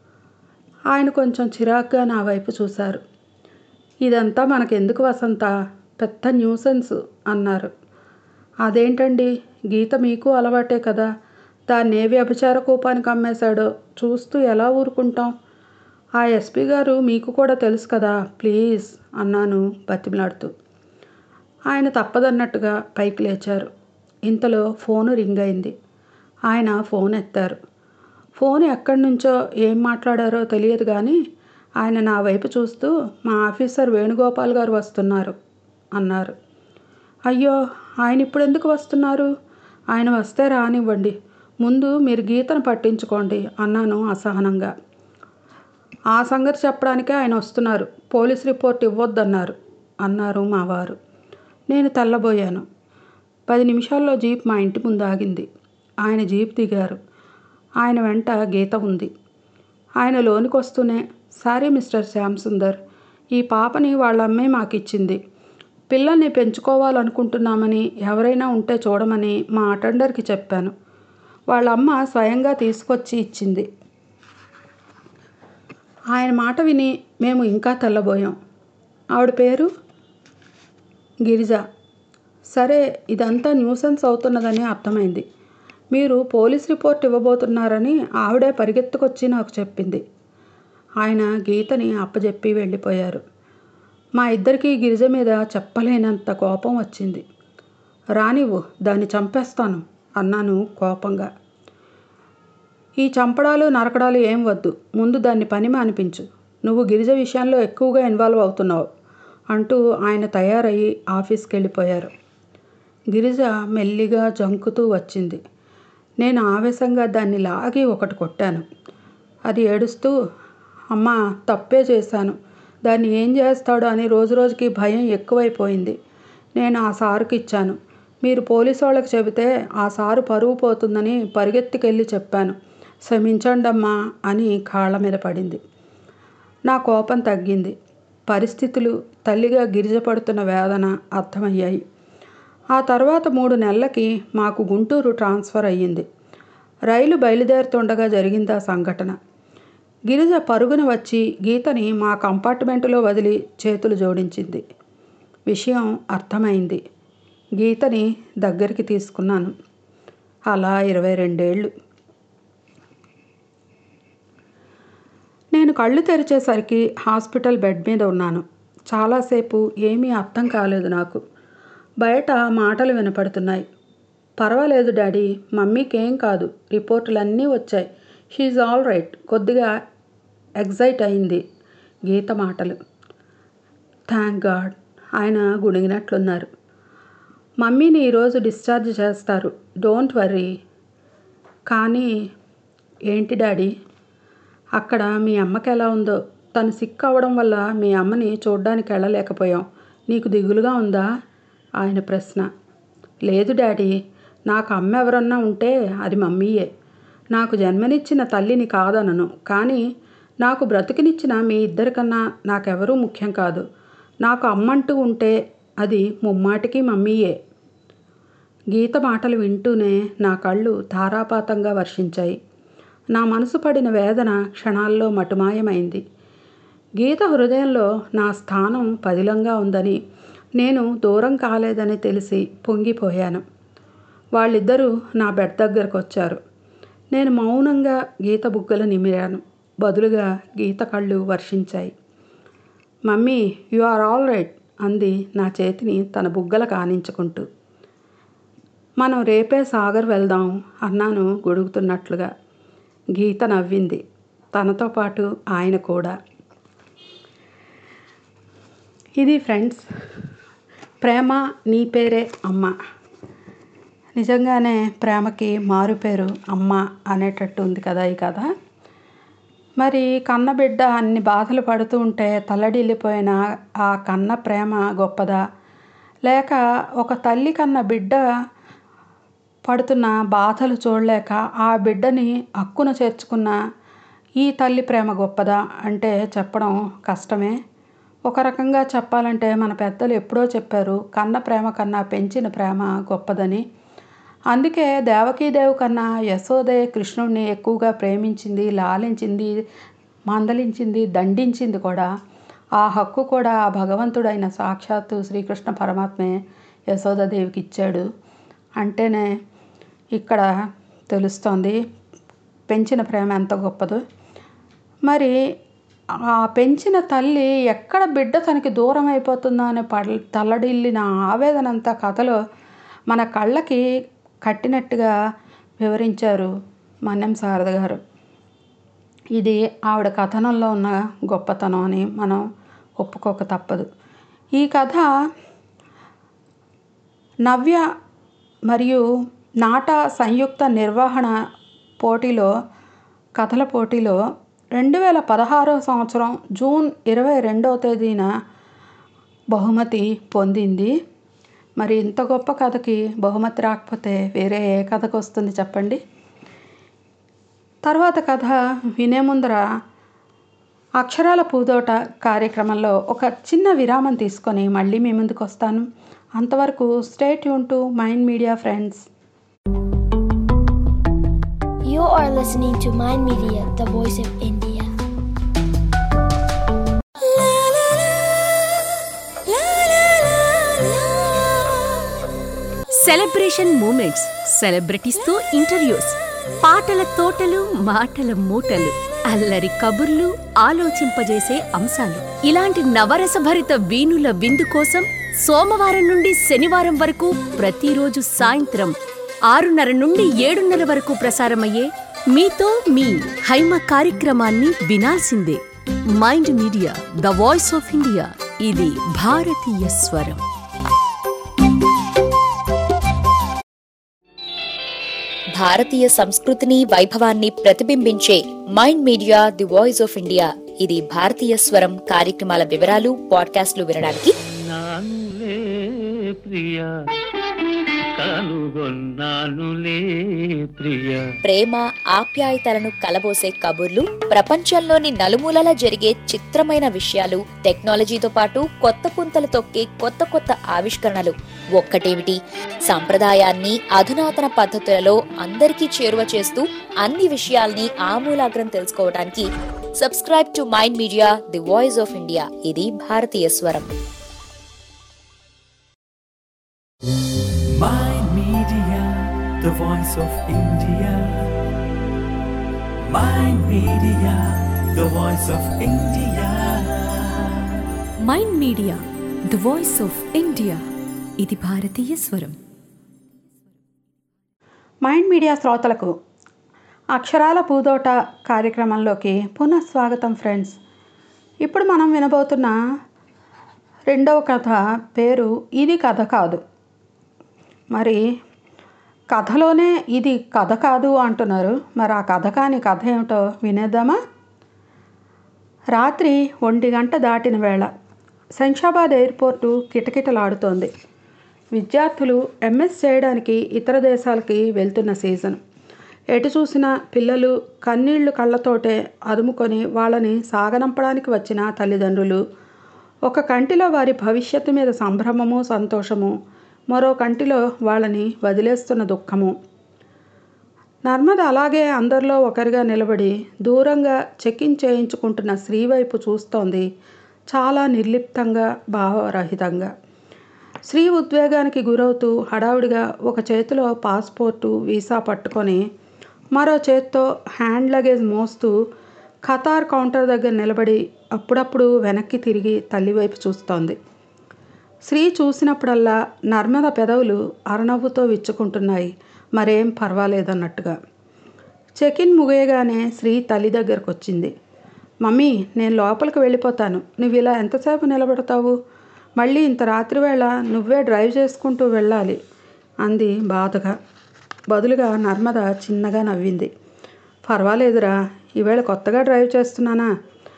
ఆయన కొంచెం చిరాగ్గా నా వైపు చూశారు. ఇదంతా మనకెందుకు వసంత, పెద్ద న్యూసెన్స్ అన్నారు. అదేంటండి, గీత మీకు అలవాటే కదా, దాన్ని ఏ వ్యభిచార కూపానికి అమ్మేశాడో చూస్తూ ఎలా ఊరుకుంటాం? ఆ ఎస్పీ గారు మీకు కూడా తెలుసు కదా, ప్లీజ్ అన్నాను బతిమలాడుతూ. ఆయన తప్పదన్నట్టుగా పైకి లేచారు. ఇంతలో ఫోను రింగ్ అయింది. ఆయన ఫోన్ ఎత్తారు. ఫోన్ ఎక్కడి నుంచో ఏం మాట్లాడారో తెలియదు కానీ ఆయన నా వైపు చూస్తూ, మా ఆఫీసర్ వేణుగోపాల్ గారు వస్తున్నారు అన్నారు. అయ్యో, ఆయన ఇప్పుడు ఎందుకు వస్తున్నారు? ఆయన వస్తే రానివ్వండి, ముందు మీరు గీతను పట్టించుకోండి అన్నాను అసహనంగా. ఆ సంగతి చెప్పడానికే ఆయన వస్తున్నారు, పోలీస్ రిపోర్ట్ ఇవ్వొద్దన్నారు అన్నారు మా వారు. నేను తెల్లబోయాను. 10 నిమిషాల్లో జీప్ మా ఇంటి ముందు ఆగింది. ఆయన జీప్ దిగారు. ఆయన వెంట గీత ఉంది. ఆయన లోనికి వస్తూనే, సారీ మిస్టర్ శ్యామ్ సుందర్, ఈ పాపని వాళ్ళ అమ్మే మాకిచ్చింది. పిల్లల్ని పెంచుకోవాలనుకుంటున్నామని ఎవరైనా ఉంటే చూడమని మా అటెండర్కి చెప్పాను. వాళ్ళ అమ్మ స్వయంగా తీసుకొచ్చి ఇచ్చింది. ఆయన మాట విని మేము ఇంకా తెల్లబోయాం. ఆవిడ పేరు గిరిజ. సరే, ఇదంతా న్యూసెన్స్ అవుతున్నదని అర్థమైంది. మీరు పోలీస్ రిపోర్ట్ ఇవ్వబోతున్నారని ఆవిడే పరిగెత్తుకొచ్చి నాకు చెప్పింది. ఆయన గీతని అప్పజెప్పి వెళ్ళిపోయారు. మా ఇద్దరికీ గిరిజ మీద చెప్పలేనంత కోపం వచ్చింది. రానివ్వు, దాన్ని చంపేస్తాను అన్నాను కోపంగా. ఈ చంపడాలు నరకడాలు ఏం వద్దు, ముందు దాన్ని పని మానిపించు. నువ్వు గిరిజ విషయంలో ఎక్కువగా ఇన్వాల్వ్ అవుతున్నావు అంటూ ఆయన తయారయ్యి ఆఫీస్కి వెళ్ళిపోయారు. గిరిజ మెల్లిగా జంకుతూ వచ్చింది. నేను ఆవేశంగా దాన్ని లాగి ఒకటి కొట్టాను. అది ఏడుస్తూ, అమ్మా తప్పే చేశాను, దాన్ని ఏం చేస్తాడో అని రోజురోజుకి భయం ఎక్కువైపోయింది. నేను ఆ సారుకి ఇచ్చాను. మీరు పోలీసు వాళ్ళకి చెబితే ఆ సారు పరువు పోతుందని పరిగెత్తికెళ్ళి చెప్పాను. క్షమించండమ్మా అని కాళ్ళ మీద పడింది. నా కోపం తగ్గింది. పరిస్థితులు, తల్లిగా గిరిజ పడుతున్న వేదన అర్థమయ్యాయి. ఆ తర్వాత 3 నెలలకి మాకు గుంటూరు ట్రాన్స్ఫర్ అయ్యింది. రైలు బయలుదేరుతుండగా జరిగింది ఆ సంఘటన. గిరిజ పరుగున వచ్చి గీతని మా కంపార్ట్మెంటులో వదిలి చేతులు జోడించింది. విషయం అర్థమైంది. గీతని దగ్గరికి తీసుకున్నాను. అలా 22 ఏళ్ళు. నేను కళ్ళు తెరిచేసరికి హాస్పిటల్ బెడ్ మీద ఉన్నాను. చాలాసేపు ఏమీ అర్థం కాలేదు నాకు. బయట మాటలు వినపడుతున్నాయి. పర్వాలేదు డాడీ, మమ్మీకేం కాదు, రిపోర్టులన్నీ వచ్చాయి, షీఈ్ ఆల్ రైట్. కొద్దిగా ఎగ్జైట్ అయింది గీత మాటలు. థ్యాంక్ గాడ్, ఆయన గుణిగినట్లున్నారు. మమ్మీని ఈరోజు డిశ్చార్జ్ చేస్తారు, డోంట్ వర్రీ. కానీ ఏంటి డాడీ? అక్కడ మీ అమ్మకి ఎలా ఉందో? తను సిక్ అవ్వడం వల్ల మీ అమ్మని చూడ్డానికి వెళ్ళలేకపోయాం. నీకు దిగులుగా ఉందా? ఆయన ప్రశ్న. లేదు డాడీ, నాకు అమ్మ ఎవరన్నా ఉంటే అది మమ్మీయే. నాకు జన్మనిచ్చిన తల్లిని కాదనను, కానీ నాకు బ్రతుకునిచ్చిన మీ ఇద్దరికన్నా నాకెవరూ ముఖ్యం కాదు. నాకు అమ్మంటూ ఉంటే అది ముమ్మాటికి మమ్మీయే. గీత మాటలు వింటూనే నా కళ్ళు ధారాపాతంగా వర్షించాయి. నా మనసు పడిన వేదన క్షణాల్లో మటుమాయమైంది. గీత హృదయంలో నా స్థానం పదిలంగా ఉందని, నేను దూరం కాలేదని తెలిసి పొంగిపోయాను. వాళ్ళిద్దరూ నా బెడ్ దగ్గరకు వచ్చారు. నేను మౌనంగా గీత బుగ్గలు నిమిరాను. బదులుగా గీత కళ్ళు వర్షించాయి. Mummy, you are all right అంది నా చేతిని తన బుగ్గలకు ఆనించుకుంటూ. మనం రేపే సాగర్ వెళ్దాం అన్నాను గొడుగుతున్నట్లుగా. గీత నవ్వింది, తనతో పాటు ఆయన కూడా. ఇది ఫ్రెండ్స్, ప్రేమ నీ పేరే అమ్మ. నిజంగానే ప్రేమకి మారు పేరు అమ్మ అనేటట్టు ఉంది కదా ఈ కథ. మరి కన్నబిడ్డ అన్ని బాధలు పడుతూ ఉంటే తల్లడిల్లిపోయిన ఆ కన్న ప్రేమ గొప్పదా, లేక ఒక తల్లి కన్న బిడ్డ పడుతున్న బాధలు చూడలేక ఆ బిడ్డని హక్కున చేర్చుకున్న ఈ తల్లి ప్రేమ గొప్పదా అంటే చెప్పడం కష్టమే. ఒక రకంగా చెప్పాలంటే మన పెద్దలు ఎప్పుడో చెప్పారు, కన్న ప్రేమ కన్నా పెంచిన ప్రేమ గొప్పదని. అందుకే దేవకీదేవి కన్నా యశోదే కృష్ణుడిని ఎక్కువగా ప్రేమించింది, లాలించింది, మందలించింది, దండించింది కూడా. ఆ హక్కు కూడా ఆ భగవంతుడైన సాక్షాత్తు శ్రీకృష్ణ పరమాత్మే యశోదాదేవికి ఇచ్చాడు అంటేనే ఇక్కడ తెలుస్తోంది పెంచిన ప్రేమ ఎంత గొప్పదో. మరి ఆ పెంచిన తల్లి ఎక్కడ బిడ్డ తనకి దూరం అయిపోతుందో అని తల్లడిల్లిన ఆవేదన అంతా కథలో మన కళ్ళకి కట్టినట్టుగా వివరించారు మన్నెం శారద గారు. ఇది ఆవిడ కథనంలో ఉన్న గొప్పతనం అని మనం ఒప్పుకోక తప్పదు. ఈ కథ నవ్య మరియు నాటా సంయుక్త నిర్వహణ పోటీలో, కథల పోటీలో 2016 సంవత్సరం జూన్ 22వ తేదీన బహుమతి పొందింది. మరి ఇంత గొప్ప కథకి బహుమతి రాకపోతే వేరే ఏ కథకు వస్తుంది చెప్పండి. తర్వాత కథ వినే ముందర అక్షరాల పూదోట కార్యక్రమంలో ఒక చిన్న విరామం తీసుకొని మళ్ళీ మీ ముందుకు వస్తాను. అంతవరకు stay tune to Mind Media friends. You are listening to Mind Media, the voice of India. Celebration moments, సెలబ్రిటీస్తో ఇంటర్వ్యూస్, పాటల తోటలు, మాటల మూటలు, అల్లరి కబుర్లు, ఆలోచింపజేసే అంశాలు, ఇలాంటి నవరసభరిత వీణుల విందు కోసం సోమవారం నుండి శనివారం వరకు ప్రతిరోజు సాయంత్రం 6:30 నుండి 7:30 వరకు ప్రసారమయ్యే మీతో మీ హైమ కార్యక్రమాన్ని వినాల్సిందే. Mind media, the voice of India. ఇది భారతీయ స్వరం. భారతీయ సంస్కృతిని, వైభవాన్ని ప్రతిబింబించే Mind Media the voice of India. ఇది భారతీయ స్వరం కార్యక్రమాల వివరాలు, పాడ్కాస్ట్లు వినడానికి ప్రేమ ఆప్యాయతలను కలబోసే కబుర్లు, ప్రపంచంలోని నలుమూలలా జరిగే చిత్రమైన విషయాలు, టెక్నాలజీతో పాటు కొత్త పుంతలు తొక్కే కొత్త కొత్త ఆవిష్కరణలు, ఒక్కటేమిటి సంప్రదాయాన్ని అధునాతన పద్ధతులలో అందరికీ చేరువ చేస్తూ అన్ని విషయాల్ని ఆమూలాగ్రం తెలుసుకోవడానికి subscribe to Mind Media the voice of India. ఇది భారతీయ స్వరం. Mind Media, the voice of India. Mind Media, the voice of India. Mind media, the voice of India. ఇది భారతీయ స్వరం. మైండ్ మీడియా శ్రోతలకు అక్షరాల పూదోట కార్యక్రమంలోకి పునఃస్వాగతం ఫ్రెండ్స్. ఇప్పుడు మనం వినబోతున్న రెండవ కథ పేరు ఇది కథ కాదు. మరి కథలోనే ఇది కథ కాదు అంటున్నారు. మరి ఆ కథ కాని కథ ఏమిటో వినేద్దామా? రాత్రి 1 గంట దాటిన వేళ శంషాబాద్ ఎయిర్పోర్టు కిటకిటలాడుతోంది. విద్యార్థులు ఎంఎస్ చేయడానికి ఇతర దేశాలకి వెళ్తున్న సీజన్. ఎటు చూసినా పిల్లలు కన్నీళ్లు కళ్ళతోటే అదుముకొని వాళ్ళని సాగనంపడానికి వచ్చిన తల్లిదండ్రులు, ఒక కంటిలో వారి భవిష్యత్తు మీద సంభ్రమము సంతోషము, మరో కంటిలో వాళ్ళని వదిలేస్తున్న దుఃఖము. నర్మద అలాగే అందరిలో ఒకరిగా నిలబడి దూరంగా చెకింగ్ చేయించుకుంటున్న శ్రీ వైపు చూస్తోంది, చాలా నిర్లిప్తంగా భావరహితంగా. శ్రీ ఉద్వేగానికి గురవుతూ హడావుడిగా ఒక చేతిలో పాస్పోర్టు వీసా పట్టుకొని మరో చేత్తో హ్యాండ్ లగేజ్ మోస్తూ ఖతార్ కౌంటర్ దగ్గర నిలబడి అప్పుడప్పుడు వెనక్కి తిరిగి తల్లివైపు చూస్తోంది. శ్రీ చూసినప్పుడల్లా నర్మద పెదవులు అరనవ్వుతో విచ్చుకుంటున్నాయి, మరేం పర్వాలేదన్నట్టుగా. చెకిన్ ముగియగానే శ్రీ తల్లి దగ్గరకు వచ్చింది. మమ్మీ, నేను లోపలికి వెళ్ళిపోతాను, నువ్వు ఇలా ఎంతసేపు నిలబడతావు? మళ్ళీ ఇంత రాత్రివేళ నువ్వే డ్రైవ్ చేసుకుంటూ వెళ్ళాలి అంది బాధగా. బదులుగా నర్మద చిన్నగా నవ్వింది. పర్వాలేదురా, ఈవేళ కొత్తగా డ్రైవ్ చేస్తున్నానా?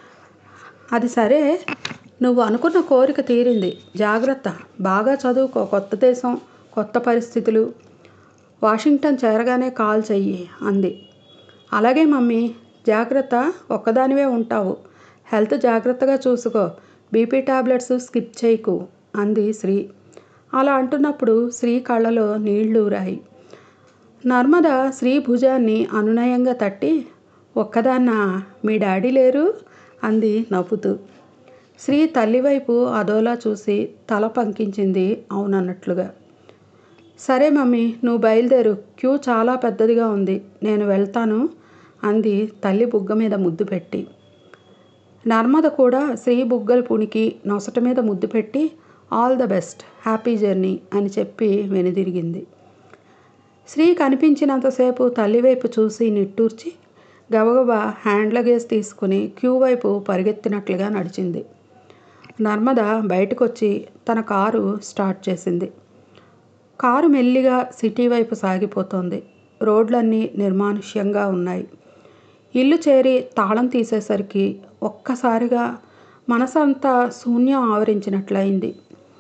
అది సరే, నువ్వు అనుకున్న కోరిక తీరింది, జాగ్రత్త, బాగా చదువుకో, కొత్త దేశం, కొత్త పరిస్థితులు. వాషింగ్టన్ చేరగానే కాల్ చెయ్యి అంది. అలాగే మమ్మీ, జాగ్రత్త, ఒక్కదానివే ఉంటావు, హెల్త్ జాగ్రత్తగా చూసుకో, బీపీ టాబ్లెట్స్ స్కిప్ చేయకు అంది శ్రీ. అలా అంటున్నప్పుడు శ్రీ కళ్ళలో నీళ్లు ఊరాయి. నర్మద శ్రీ భుజాన్ని అనునయంగా తట్టి, ఒక్కదాన్న, మీ డాడీ లేరు అంది నవ్వుతూ. శ్రీ తల్లివైపు అదోలా చూసి తల పంకించింది అవునన్నట్లుగా. సరే మమ్మీ, నువ్వు బయలుదేరు, క్యూ చాలా పెద్దదిగా ఉంది, నేను వెళ్తాను అంది తల్లి బుగ్గ మీద ముద్దు పెట్టి. నర్మద కూడా శ్రీ బుగ్గలు పుణికి నొసట మీద ముద్దు పెట్టి all the best, happy journey అని చెప్పి వెనుదిరిగింది. శ్రీ కనిపించినంతసేపు తల్లివైపు చూసి నిట్టూర్చి గబగబా హ్యాండ్ లగేజ్ తీసుకుని క్యూ వైపు పరిగెత్తినట్లుగా నడిచింది. నర్మద బయటకొచ్చి తన కారు స్టార్ట్ చేసింది. కారు మెల్లిగా సిటీ వైపు సాగిపోతోంది. రోడ్లన్నీ నిర్మానుష్యంగా ఉన్నాయి. ఇల్లు చేరి తాళం తీసేసరికి ఒక్కసారిగా మనసంతా శూన్యం ఆవరించినట్లయింది.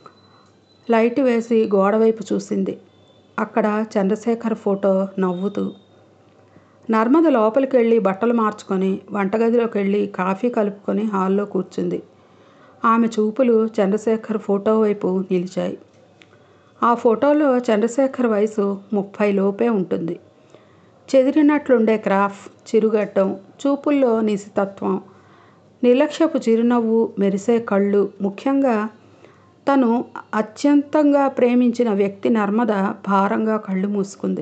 లైట్ వేసి గోడవైపు చూసింది. అక్కడ చంద్రశేఖర్ ఫోటో నవ్వుతూ. నర్మద లోపలికి వెళ్ళి బట్టలు మార్చుకొని వంటగదిలోకి వెళ్ళి కాఫీ కలుపుకొని హాల్లో కూర్చుంది. ఆమె చూపులు చంద్రశేఖర్ ఫోటో వైపు నిలిచాయి. ఆ ఫోటోలో చంద్రశేఖర్ వయసు 30 లోపే ఉంటుంది. చెదిరినట్లుండే క్రాఫ్, చిరుగడ్డం, చూపుల్లో నిశితత్వం, నిర్లక్ష్యపు చిరునవ్వు, మెరిసే కళ్ళు, ముఖ్యంగా తను అత్యంతంగా ప్రేమించిన వ్యక్తి నర్మద భారంగా కళ్ళు మూసుకుంది.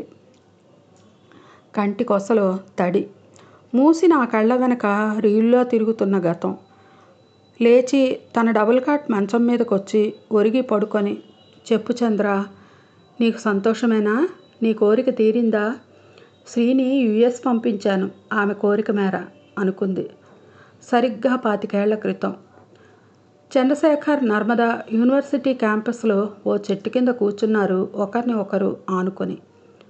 కంటి కొసలో తడి, మూసిన ఆ కళ్ళ వెనక రీల్లో తిరుగుతున్న గతం. లేచి తన డబుల్ కాట్ మంచం మీదకొచ్చి ఒరిగి పడుకొని, చెప్పు చంద్ర, నీకు సంతోషమేనా? నీ కోరిక తీరిందా? శ్రీని యుఎస్ పంపించాను ఆమె కోరిక మేర అనుకుంది. సరిగ్గా 25 ఏళ్ల క్రితం. చంద్రశేఖర్, నర్మద యూనివర్సిటీ క్యాంపస్లో ఓ చెట్టు కింద కూర్చున్నారు ఒకరిని ఒకరు ఆనుకొని.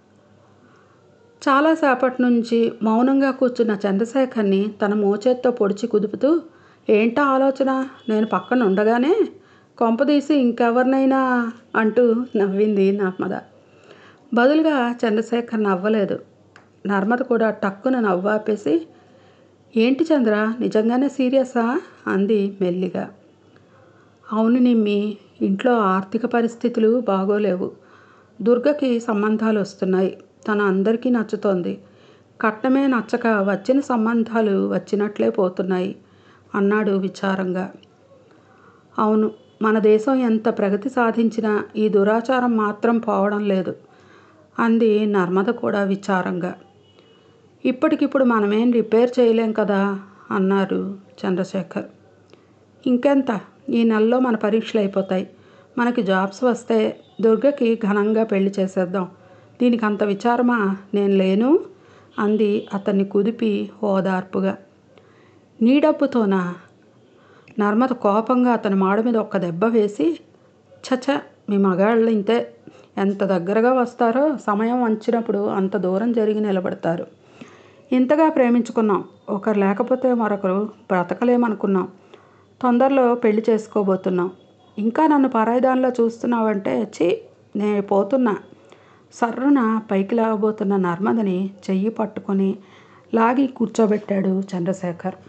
చాలాసేపటి నుంచి మౌనంగా కూర్చున్న చంద్రశేఖర్ని తన మోచేత్తో పొడిచి కుదుపుతూ, ఏంటా ఆలోచన, నేను పక్కన ఉండగానే? కొంపదీసి ఇంకెవరినైనా అంటూ నవ్వింది నర్మద. బదులుగా చంద్రశేఖర్ నవ్వలేదు. నర్మద కూడా టక్కున నవ్వాపేసి, ఏంటి చంద్ర, నిజంగానే సీరియసా అంది మెల్లిగా. అవును నిమ్మి, ఇంట్లో ఆర్థిక పరిస్థితులు బాగోలేవు. దుర్గకి సంబంధాలు వస్తున్నాయి, తన అందరికీ నచ్చుతోంది. కట్నమే నచ్చక వచ్చిన సంబంధాలు వచ్చినట్లే పోతున్నాయి అన్నాడు విచారంగా. అవును, మన దేశం ఎంత ప్రగతి సాధించినా ఈ దురాచారం మాత్రం పోవడం లేదు అంది నర్మద కూడా విచారంగా. ఇప్పటికిప్పుడు మనమేం రిపేర్ చేయలేం కదా అన్నారు చంద్రశేఖర్. ఇంకెంత, ఈ నెలలో మన పరీక్షలు అయిపోతాయి, మనకి జాబ్స్ వస్తే దుర్గకి ఘనంగా పెళ్లి చేసేద్దాం, దీనికి అంత విచారమా? నేను లేను అంది అతన్ని కుదిపి ఓదార్పుగా. నీ డబ్బుతోనా? నర్మద కోపంగా అతని మాడ మీద ఒక్క దెబ్బ వేసి, చచ్చ, మీ మగాళ్ళు ఇంతే, ఎంత దగ్గరగా వస్తారో సమయం వంచినప్పుడు అంత దూరం జరిగి నిలబడతారు. ఇంతగా ప్రేమించుకున్నాం, ఒకరు లేకపోతే మరొకరు బ్రతకలేమనుకున్నాం. తొందరలో పెళ్లి చేసుకోబోతున్నాం. ఇంకా నన్ను పరాయిదానిలో చూస్తున్నావంటే ఛీ, నేను పోతున్నా. సర్రున పైకి లేవబోతున్న నర్మదని చెయ్యి పట్టుకొని లాగి కూర్చోబెట్టాడు చంద్రశేఖర్.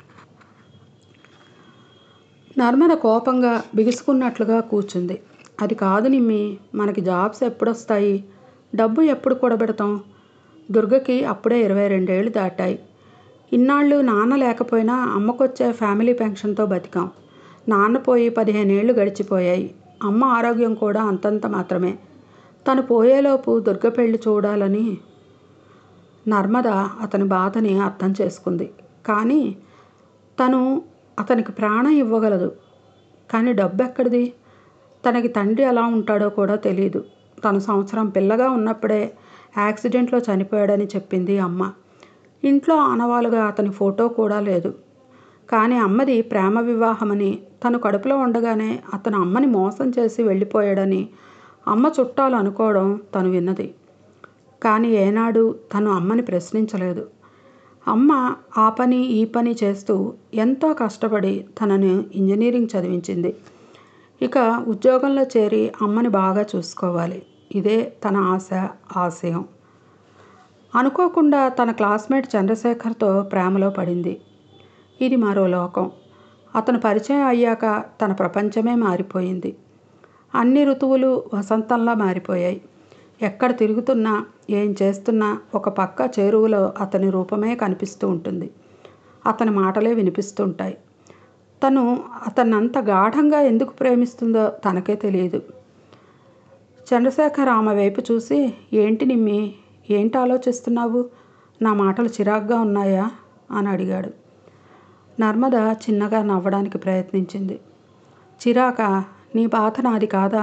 నర్మద కోపంగా బిగుసుకున్నట్లుగా కూర్చుంది. అది కాదు నిమ్మి, మనకి జాబ్స్ ఎప్పుడొస్తాయి? డబ్బు ఎప్పుడు కూడబెడతాం? దుర్గకి అప్పుడే 22 ఏళ్ళు దాటాయి. ఇన్నాళ్ళు నాన్న లేకపోయినా అమ్మకొచ్చే ఫ్యామిలీ పెన్షన్తో బతికాం. నాన్న పోయి 15 ఏళ్ళు గడిచిపోయాయి. అమ్మ ఆరోగ్యం కూడా అంతంత మాత్రమే. తను పోయేలోపు దుర్గ పెళ్లి చూడాలని. నర్మద అతని బాధని అర్థం చేసుకుంది. కానీ తను అతనికి ప్రాణం ఇవ్వగలదు. కానీ డబ్బు ఎక్కడిది? తనకి తండ్రి ఎలా ఉంటాడో కూడా తెలియదు. తను సంవత్సరం పిల్లగా ఉన్నప్పుడే యాక్సిడెంట్లో చనిపోయాడని చెప్పింది అమ్మ. ఇంట్లో ఆనవాలుగా అతని ఫోటో కూడా లేదు. కానీ అమ్మది ప్రేమ వివాహమని, తను కడుపులో ఉండగానే అతను అమ్మని మోసం చేసి వెళ్ళిపోయాడని అమ్మ చుట్టాలు అనుకోవడం తను విన్నది. కానీ ఏనాడు తను అమ్మని ప్రశ్నించలేదు. అమ్మ ఆ పని ఈ పని చేస్తూ ఎంతో కష్టపడి తనని ఇంజనీరింగ్ చదివించింది. ఇక ఉద్యోగంలో చేరి అమ్మని బాగా చూసుకోవాలి. ఇదే తన ఆశ, ఆశయం. అనుకోకుండా తన క్లాస్మేట్ చంద్రశేఖర్తో ప్రేమలో పడింది. ఇది మరో లోకం. అతను పరిచయం అయ్యాక తన ప్రపంచమే మారిపోయింది. అన్ని ఋతువులు వసంతంలా మారిపోయాయి. ఎక్కడ తిరుగుతున్నా, ఏం చేస్తున్నా ఒక పక్క చేరువలో అతని రూపమే కనిపిస్తూ ఉంటుంది. అతని మాటలే వినిపిస్తుంటాయి. తను అతన్నంత గాఢంగా ఎందుకు ప్రేమిస్తుందో తనకే తెలియదు. చంద్రశేఖర్ ఆమె వైపు చూసి, ఏంటి నిమ్మి, ఏంటి ఆలోచిస్తున్నావు? నా మాటలు చిరాగ్గా ఉన్నాయా అని అడిగాడు. నర్మద చిన్నగా నవ్వడానికి ప్రయత్నించింది. చిరాక? నీ బాధ నాది కాదా?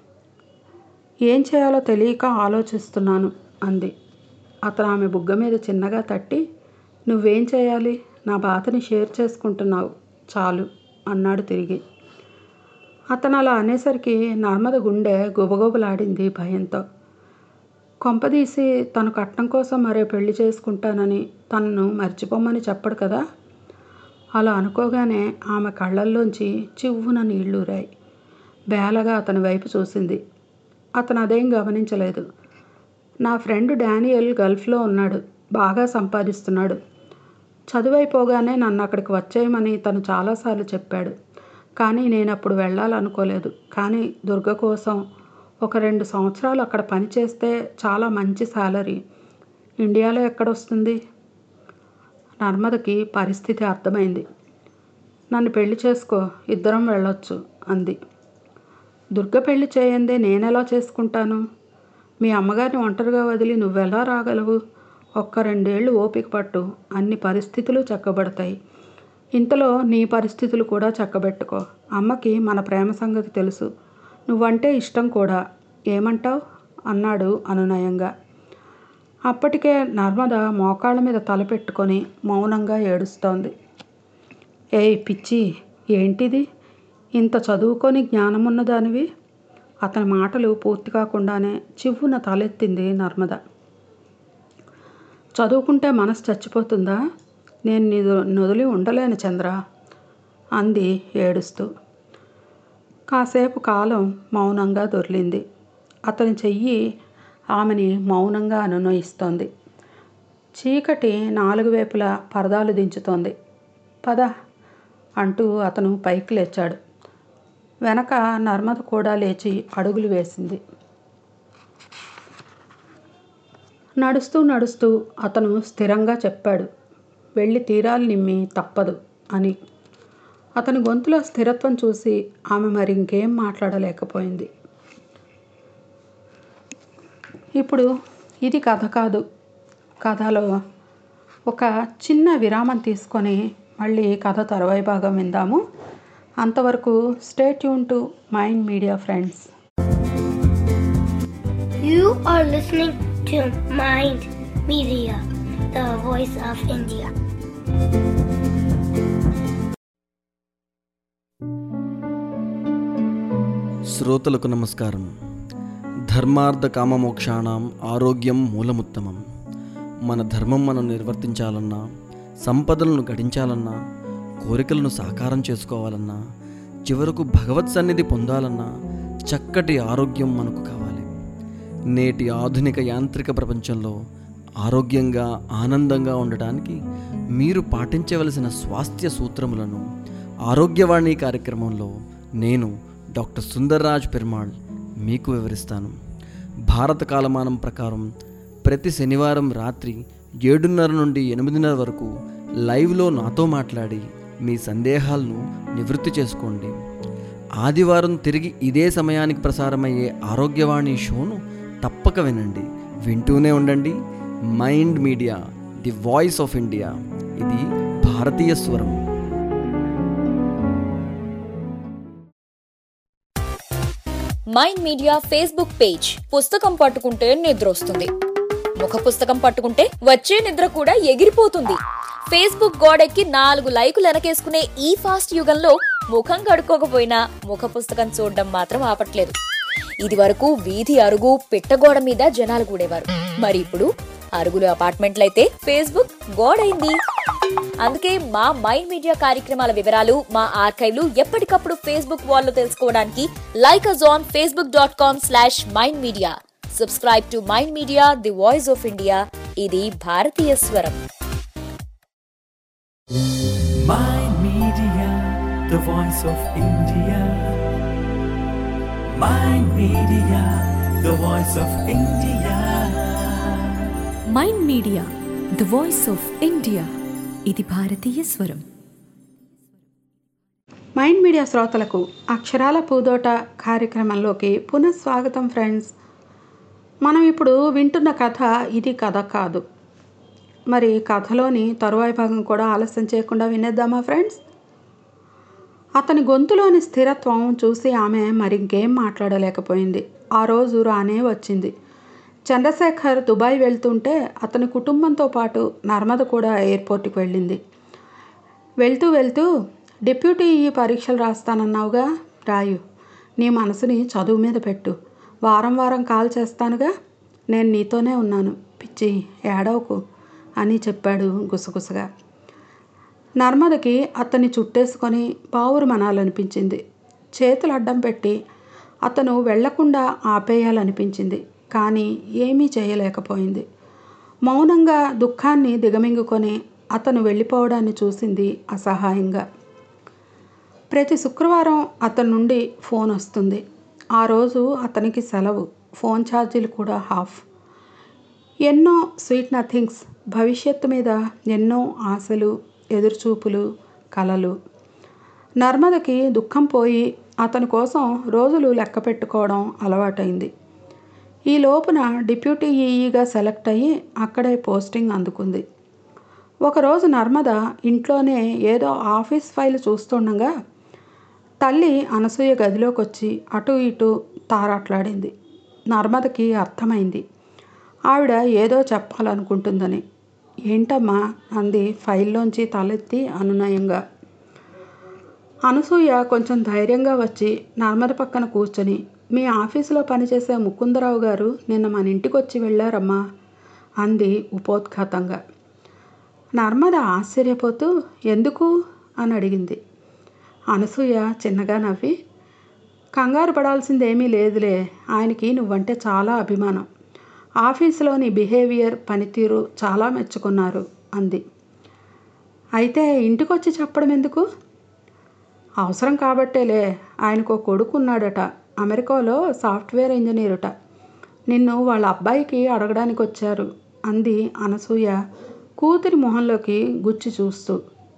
ఏం చేయాలో తెలియక ఆలోచిస్తున్నాను అంది. అతను ఆమె బుగ్గ మీద చిన్నగా తట్టి, నువ్వేం చేయాలి? నా బాధని షేర్ చేసుకుంటున్నావు, చాలు అన్నాడు తిరిగి. అతను అలా అనేసరికి నర్మద గుండె గుబగుబలాడింది భయంతో. కొంపదీసి తను కట్నం కోసం మరే పెళ్లి చేసుకుంటానని తనను మర్చిపోమని చెప్పడు కదా? అలా అనుకోగానే ఆమె కళ్ళల్లోంచి చివ్వున నీళ్లూరాయి. బేలగా అతని వైపు చూసింది. అతను అదేం గమనించలేదు. నా ఫ్రెండ్ డానియల్ గల్ఫ్లో ఉన్నాడు, బాగా సంపాదిస్తున్నాడు. చదువైపోగానే నన్ను అక్కడికి వచ్చేయమని తను చాలాసార్లు చెప్పాడు. కానీ నేను అప్పుడు వెళ్ళాలనుకోలేదు. కానీ దుర్గ కోసం ఒక 2 సంవత్సరాలు అక్కడ పనిచేస్తే చాలా మంచి శాలరీ. ఇండియాలో ఎక్కడొస్తుంది? నర్మదకి పరిస్థితి అర్థమైంది. నన్ను పెళ్లి చేసుకో, ఇద్దరం వెళ్ళొచ్చు అంది. దుర్గ పెళ్లి చేయందే నేనెలా చేసుకుంటాను? మీ అమ్మగారిని ఒంటరిగా వదిలి నువ్వెలా రాగలవు? ఒక్క 2 ఏళ్ళు ఓపిక పట్టు, అన్ని పరిస్థితులు చక్కబడతాయి. ఇంతలో నీ పరిస్థితులు కూడా చక్కబెట్టుకో. అమ్మకి మన ప్రేమ సంగతి తెలుసు, నువ్వంటే ఇష్టం కూడా. ఏమంటావ్ అన్నాడు అనునయంగా. అప్పటికే నర్మద మోకాళ్ళ మీద తలపెట్టుకొని మౌనంగా ఏడుస్తోంది. ఏయ్ పిచ్చి, ఏంటిది? ఇంత చదువుకొని జ్ఞానమున్న దానివి? అతని మాటలు పూర్తి కాకుండానే చివ్వున తలెత్తింది నర్మద. చదువుకుంటే మనసు చచ్చిపోతుందా? నేను నీ నొదిలి ఉండలేను చంద్ర అంది ఏడుస్తూ. కాసేపు కాలం మౌనంగా దొర్లింది. అతని చెయ్యి ఆమెని మౌనంగా అనునయిస్తోంది. చీకటి 4 వైపులా పరదాలు దించుతోంది. పద అంటూ అతను పైకి లేచాడు. వెనక నర్మద కూడా లేచి అడుగులు వేసింది. నడుస్తూ నడుస్తూ అతను స్థిరంగా చెప్పాడు, వెళ్ళి తీరాలి నిమ్మి, తప్పదు అని. అతని గొంతులో స్థిరత్వం చూసి ఆమె మరి ఇంకేం మాట్లాడలేకపోయింది. ఇప్పుడు ఇది కథ కాదు. కథలో ఒక చిన్న విరామం తీసుకొని మళ్ళీ కథ తరువాయి భాగం విందాము. అంతవరకు stay tune to Mind Media friends. You are listening to Mind Media, the voice of India. శ్రోతలకు నమస్కారం. ధర్మార్థ కామమోక్షాణం ఆరోగ్యం మూలముత్తమం. మన ధర్మం మనం నిర్వర్తించాలన్నా, సంపదలను గడించాలన్నా, కోరికలను సాకారం చేసుకోవాలన్నా, చివరకు భగవత్ సన్నిధి పొందాలన్నా చక్కటి ఆరోగ్యం మనకు కావాలి. నేటి ఆధునిక యాంత్రిక ప్రపంచంలో ఆరోగ్యంగా ఆనందంగా ఉండటానికి మీరు పాటించవలసిన స్వాస్థ్య సూత్రములను ఆరోగ్యవాణి కార్యక్రమంలో నేను డాక్టర్ సుందర్రాజ్ పెరుమాళ్ మీకు వివరిస్తాను. భారత కాలమానం ప్రకారం ప్రతి శనివారం రాత్రి 7:30 నుండి 8:30 వరకు లైవ్లో నాతో మాట్లాడి మీ సందేహాలను నివృత్తి చేసుకోండి. ఆదివారం తిరిగి ఇదే సమయానికి ప్రసారమయ్యే ఆరోగ్యవాణి షోను తప్పక వినండి. వింటూనే ఉండండి. Mind Media, the voice of India. ఇది భారతీయ స్వరం. Mind Media Facebook page. పుస్తకం పట్టుకుంటే నిద్ర వస్తుంది, ముఖ పుస్తకం పట్టుకుంటే వచ్చే నిద్ర కూడా ఎగిరిపోతుంది. ఫేస్బుక్ గోడెక్కి 4 లైకులు వెనకేసుకునే ఈ ఫాస్ట్ యుగంలో ముఖం కడుక్కోకపోయినా ముఖ పుస్తకం చూడడం మాత్రం ఆపట్లేదు. ఇది వరకు వీధి అరుగు పిట్టగోడ మీద జనాలు కూడేవారు. మరి ఇప్పుడు అరుగులు అపార్ట్మెంట్లయితే ఫేస్బుక్ గోడైంది. అందుకే మా మైండ్ మీడియా కార్యక్రమాల వివరాలు, మా ఆర్కైవ్లు ఎప్పటికప్పుడు ఫేస్బుక్ వాల్లో తెలుసుకోవడానికి like us on facebook.com/mindmedia. Subscribe to Mind Media, the voice of India. ఇది భారతీయ స్వరం. Mind Media, the voice of India. Mind Media, the voice of India. Mind media, the voice of India. ఇది భారతీయ స్వరం. Mind media శ్రోతలకు అక్షరాల పూదోట కార్యక్రమంలోకి పునఃస్వాగతం friends. మనం ఇప్పుడు వింటున్న కథ ఇది కథ కాదు. మరి కథలోని తరువాయి భాగం కూడా ఆలస్యం చేయకుండా వినేద్దామా ఫ్రెండ్స్? అతని గొంతులోని స్థిరత్వం చూసి ఆమె మరింకేం మాట్లాడలేకపోయింది. ఆ రోజు రానే వచ్చింది. చంద్రశేఖర్ దుబాయ్ వెళ్తుంటే అతని కుటుంబంతో పాటు నర్మద కూడా ఎయిర్పోర్ట్కి వెళ్ళింది. వెళ్తూ వెళ్తూ, డిప్యూటీ ఈ పరీక్షలు రాస్తానన్నావుగా, రాయు. నీ మనసుని చదువు మీద పెట్టు. వారం వారం కాల్ చేస్తానుగా, నేను నీతోనే ఉన్నాను, పిచ్చి ఏడవకు అని చెప్పాడు గుసగుసగా. నర్మదకి అతన్ని చుట్టేసుకొని బావురు మనాలనిపించింది. చేతులు అడ్డం పెట్టి అతను వెళ్లకుండా ఆపేయాలనిపించింది. కానీ ఏమీ చేయలేకపోయింది. మౌనంగా దుఃఖాన్ని దిగమింగుకొని అతను వెళ్ళిపోవడాన్ని చూసింది అసహాయంగా. ప్రతి శుక్రవారం అతని నుండి ఫోన్ వస్తుంది. ఆ రోజు అతనికి సెలవు. ఫోన్ ఛార్జీలు కూడా హాఫ్. ఎన్నో స్వీట్ నథింగ్స్, భవిష్యత్తు మీద ఎన్నో ఆశలు, ఎదురుచూపులు, కలలు. నర్మదకి దుఃఖం పోయి అతని కోసం రోజులు లెక్క పెట్టుకోవడం అలవాటైంది. ఈ లోపున డిప్యూటీ ఈఈగా సెలెక్ట్ అయ్యి అక్కడే పోస్టింగ్ అందుకుంది. ఒకరోజు నర్మద ఇంట్లోనే ఏదో ఆఫీస్ ఫైల్ చూస్తుండగా తల్లి అనసూయ గదిలోకి వచ్చి అటు ఇటు తారాట్లాడింది. నర్మదకి అర్థమైంది ఆవిడ ఏదో చెప్పాలనుకుంటుందని. ఏంటమ్మా అంది ఫైల్లోంచి తలెత్తి అనునయంగా. అనసూయ కొంచెం ధైర్యంగా వచ్చి నర్మద పక్కన కూర్చొని, మీ ఆఫీసులో పనిచేసే ముకుందరావు గారు నిన్న మన ఇంటికి వచ్చి వెళ్ళారమ్మా అంది ఉపోద్ఘాతంగా. నర్మద ఆశ్చర్యపోతూ ఎందుకు అని అడిగింది. అనసూయ చిన్నగా నవ్వి, కంగారు పడాల్సిందేమీ లేదులే, ఆయనకి నువ్వంటే చాలా అభిమానం. ఆఫీసులో నీ బిహేవియర్, పనితీరు చాలా మెచ్చుకున్నారు అంది. అయితే ఇంటికొచ్చి చెప్పడం ఎందుకు? అవసరం కాబట్టేలే. ఆయనకు కొడుకు ఉన్నాడట, అమెరికాలో సాఫ్ట్వేర్ ఇంజనీరుట. నిన్ను వాళ్ళ అబ్బాయికి అడగడానికి వచ్చారు అంది అనసూయ కూతురి మొహంలోకి గుచ్చి చూస్తూ.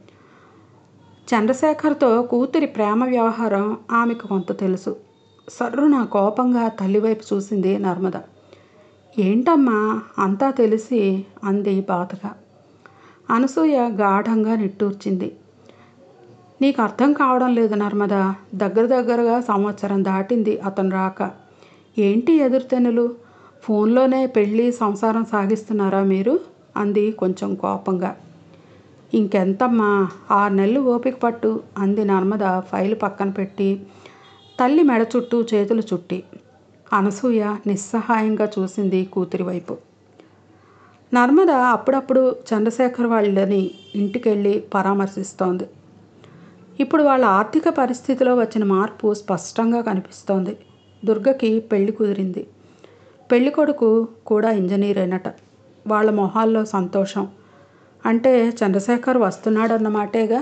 చంద్రశేఖర్తో కూతురి ప్రేమ వ్యవహారం ఆమెకు కొంత తెలుసు. సర్రున కోపంగా తల్లివైపు చూసింది నర్మద. ఏంటమ్మా అంతా తెలిసి అంది బాధగా. అనసూయ గాఢంగా నిట్టూర్చింది. నీకు అర్థం కావడం లేదు నర్మద. దగ్గరగా సంవత్సరం దాటింది అతను రాక. ఏంటి ఎదురుతెనులు? ఫోన్లోనే పెళ్ళి సంసారం సాగిస్తున్నారా మీరు? అంది కొంచెం కోపంగా. ఇంకెంతమ్మా, 6 నెలలు ఓపిక పట్టు అంది నర్మద ఫైలు పక్కన పెట్టి తల్లి మెడ చుట్టూ చేతులు చుట్టి. అనసూయ నిస్సహాయంగా చూసింది కూతురి వైపు. నర్మద అప్పుడప్పుడు చంద్రశేఖర్ వాళ్ళని ఇంటికెళ్ళి పరామర్శిస్తోంది. ఇప్పుడు వాళ్ళ ఆర్థిక పరిస్థితిలో వచ్చిన మార్పు స్పష్టంగా కనిపిస్తోంది. దుర్గకి పెళ్లి కుదిరింది. పెళ్లి కొడుకు కూడా ఇంజనీర్ అయినట. వాళ్ళ మొహాల్లో సంతోషం. అంటే చంద్రశేఖర్ వస్తున్నాడన్నమాటేగా.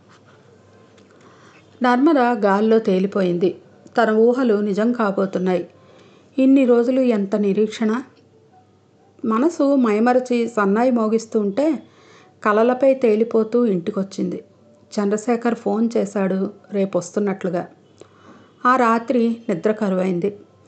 నర్మద గాల్లో తేలిపోయింది. తన ఊహలు నిజం కాబోతున్నాయి. ఇన్ని రోజులు ఎంత నిరీక్షణ. మనసు మైమరచి సన్నాయి మోగిస్తూ ఉంటే కలలపై తేలిపోతూ ఇంటికొచ్చింది. చంద్రశేఖర్ ఫోన్ చేశాడు రేపు వస్తున్నట్లుగా. ఆ రాత్రి నిద్ర కరువైంది.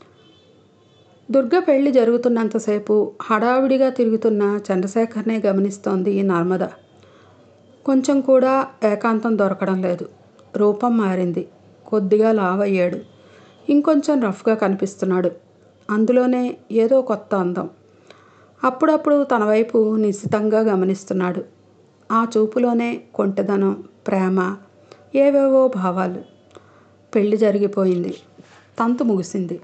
దుర్గ పెళ్లి జరుగుతున్నంతసేపు హడావిడిగా తిరుగుతున్న చంద్రశేఖర్నే గమనిస్తోంది నర్మద. కొంచెం కూడా ఏకాంతం దొరకడం లేదు. రూపం మారింది. కొద్దిగా లావయ్యాడు. ఇంకొంచెం రఫ్గా కనిపిస్తున్నాడు. అందులోనే ఏదో కొత్త అందం. అప్పుడప్పుడు తన వైపు నిశితంగా గమనిస్తున్నాడు. ఆ చూపులోనే కొంటెదనం, ప్రేమ, ఏవేవో భావాలు. పెళ్లి జరిగిపోయింది. తంతు ముగిసింది.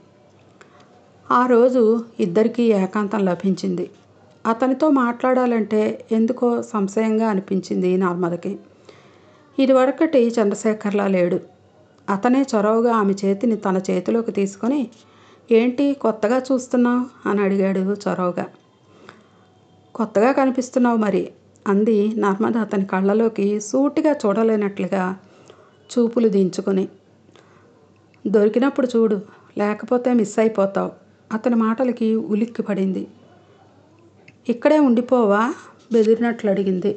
ఆ రోజు ఇద్దరికీ ఏకాంతం లభించింది. అతనితో మాట్లాడాలంటే ఎందుకో సంశయంగా అనిపించింది నర్మదకి. ఇదివరకటి చంద్రశేఖర్లా లేడు. అతనే చొరవగా ఆమె చేతిని తన చేతిలోకి తీసుకొని, ఏంటి కొత్తగా చూస్తున్నావు అని అడిగాడు చొరవగా. కొత్తగా కనిపిస్తున్నావు మరి అంది నర్మద అతని కళ్ళలోకి సూటిగా చూడలేనట్లుగా చూపులు దించుకొని. దొరికినప్పుడు చూడు, లేకపోతే మిస్ అయిపోతావు. అతని మాటలకి ఉలిక్కి పడింది. ఇక్కడే ఉండిపోవా బెదిరినట్లు అడిగింది.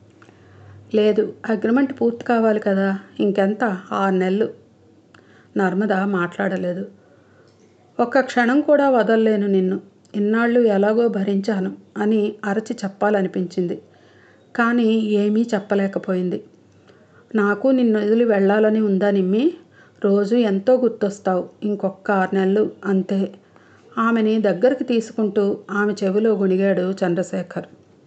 లేదు, అగ్రిమెంట్ పూర్తి కావాలి కదా. ఇంకెంత, 6 నెలలు. నర్మద మాట్లాడలేదు. ఒక్క క్షణం కూడా వదల్లేను నిన్ను. ఇన్నాళ్ళు ఎలాగో భరించాను అని అరచి చెప్పాలనిపించింది. కానీ ఏమీ చెప్పలేకపోయింది. నాకు నిన్ను వదిలి వెళ్ళాలని ఉందా నిమ్మి? రోజు ఎంతో గుర్తొస్తావు. ఇంకొక 6 నెలలు అంతే. ఆమెని దగ్గరికి తీసుకుంటూ ఆమె చెవిలో గొణిగాడు చంద్రశేఖర్.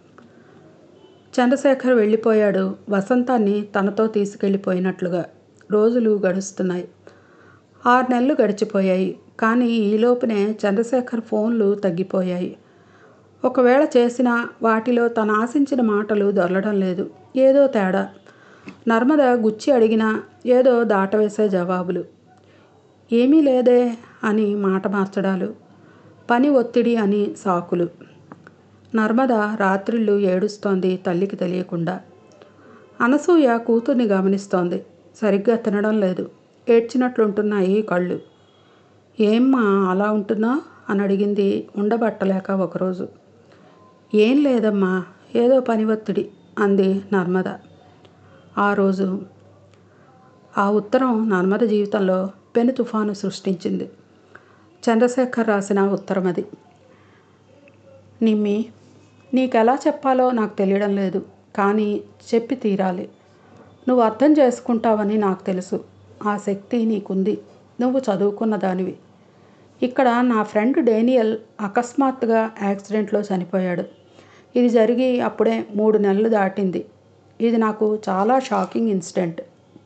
చంద్రశేఖర్ వెళ్ళిపోయాడు వసంతాన్ని తనతో తీసుకెళ్ళిపోయినట్లుగా. రోజులు గడుస్తున్నాయి. 6 నెలలు గడిచిపోయాయి. కానీ ఈలోపునే చంద్రశేఖర్ ఫోన్లు తగ్గిపోయాయి. ఒకవేళ చేసినా వాటిలో తను ఆశించిన మాటలు దొరలడం లేదు. ఏదో తేడా. నర్మద గుచ్చి అడిగినా ఏదో దాటవేసే జవాబులు. ఏమీ లేదే అని మాట మార్చడాలు. పని ఒత్తిడి అని సాకులు. నర్మద రాత్రిళ్ళు ఏడుస్తోంది తల్లికి తెలియకుండా. అనసూయ కూతుర్ని గమనిస్తోంది. సరిగ్గా తినడం లేదు. ఏడ్చినట్లుంటున్నాయి కళ్ళు. ఏమ్మా అలా ఉంటున్నావు అని అడిగింది ఉండబట్టలేక ఒకరోజు. ఏం లేదమ్మా, ఏదో పని ఒత్తిడి అంది నర్మద. ఆ రోజు ఆ ఉత్తరం నర్మద జీవితంలో పెను తుఫాను సృష్టించింది. చంద్రశేఖర్ రాసిన ఉత్తరం అది. నిమ్మి, నీకెలా చెప్పాలో నాకు తెలియడం లేదు. కానీ చెప్పి తీరాలి. నువ్వు అర్థం చేసుకుంటావని నాకు తెలుసు. ఆ శక్తి నీకుంది. నువ్వు చదువుకున్న దానివి. ఇక్కడ నా ఫ్రెండ్ డేనియల్ అకస్మాత్తుగా యాక్సిడెంట్లో చనిపోయాడు. ఇది జరిగి అప్పుడే 3 నెలలు దాటింది. ఇది నాకు చాలా షాకింగ్ ఇన్సిడెంట్.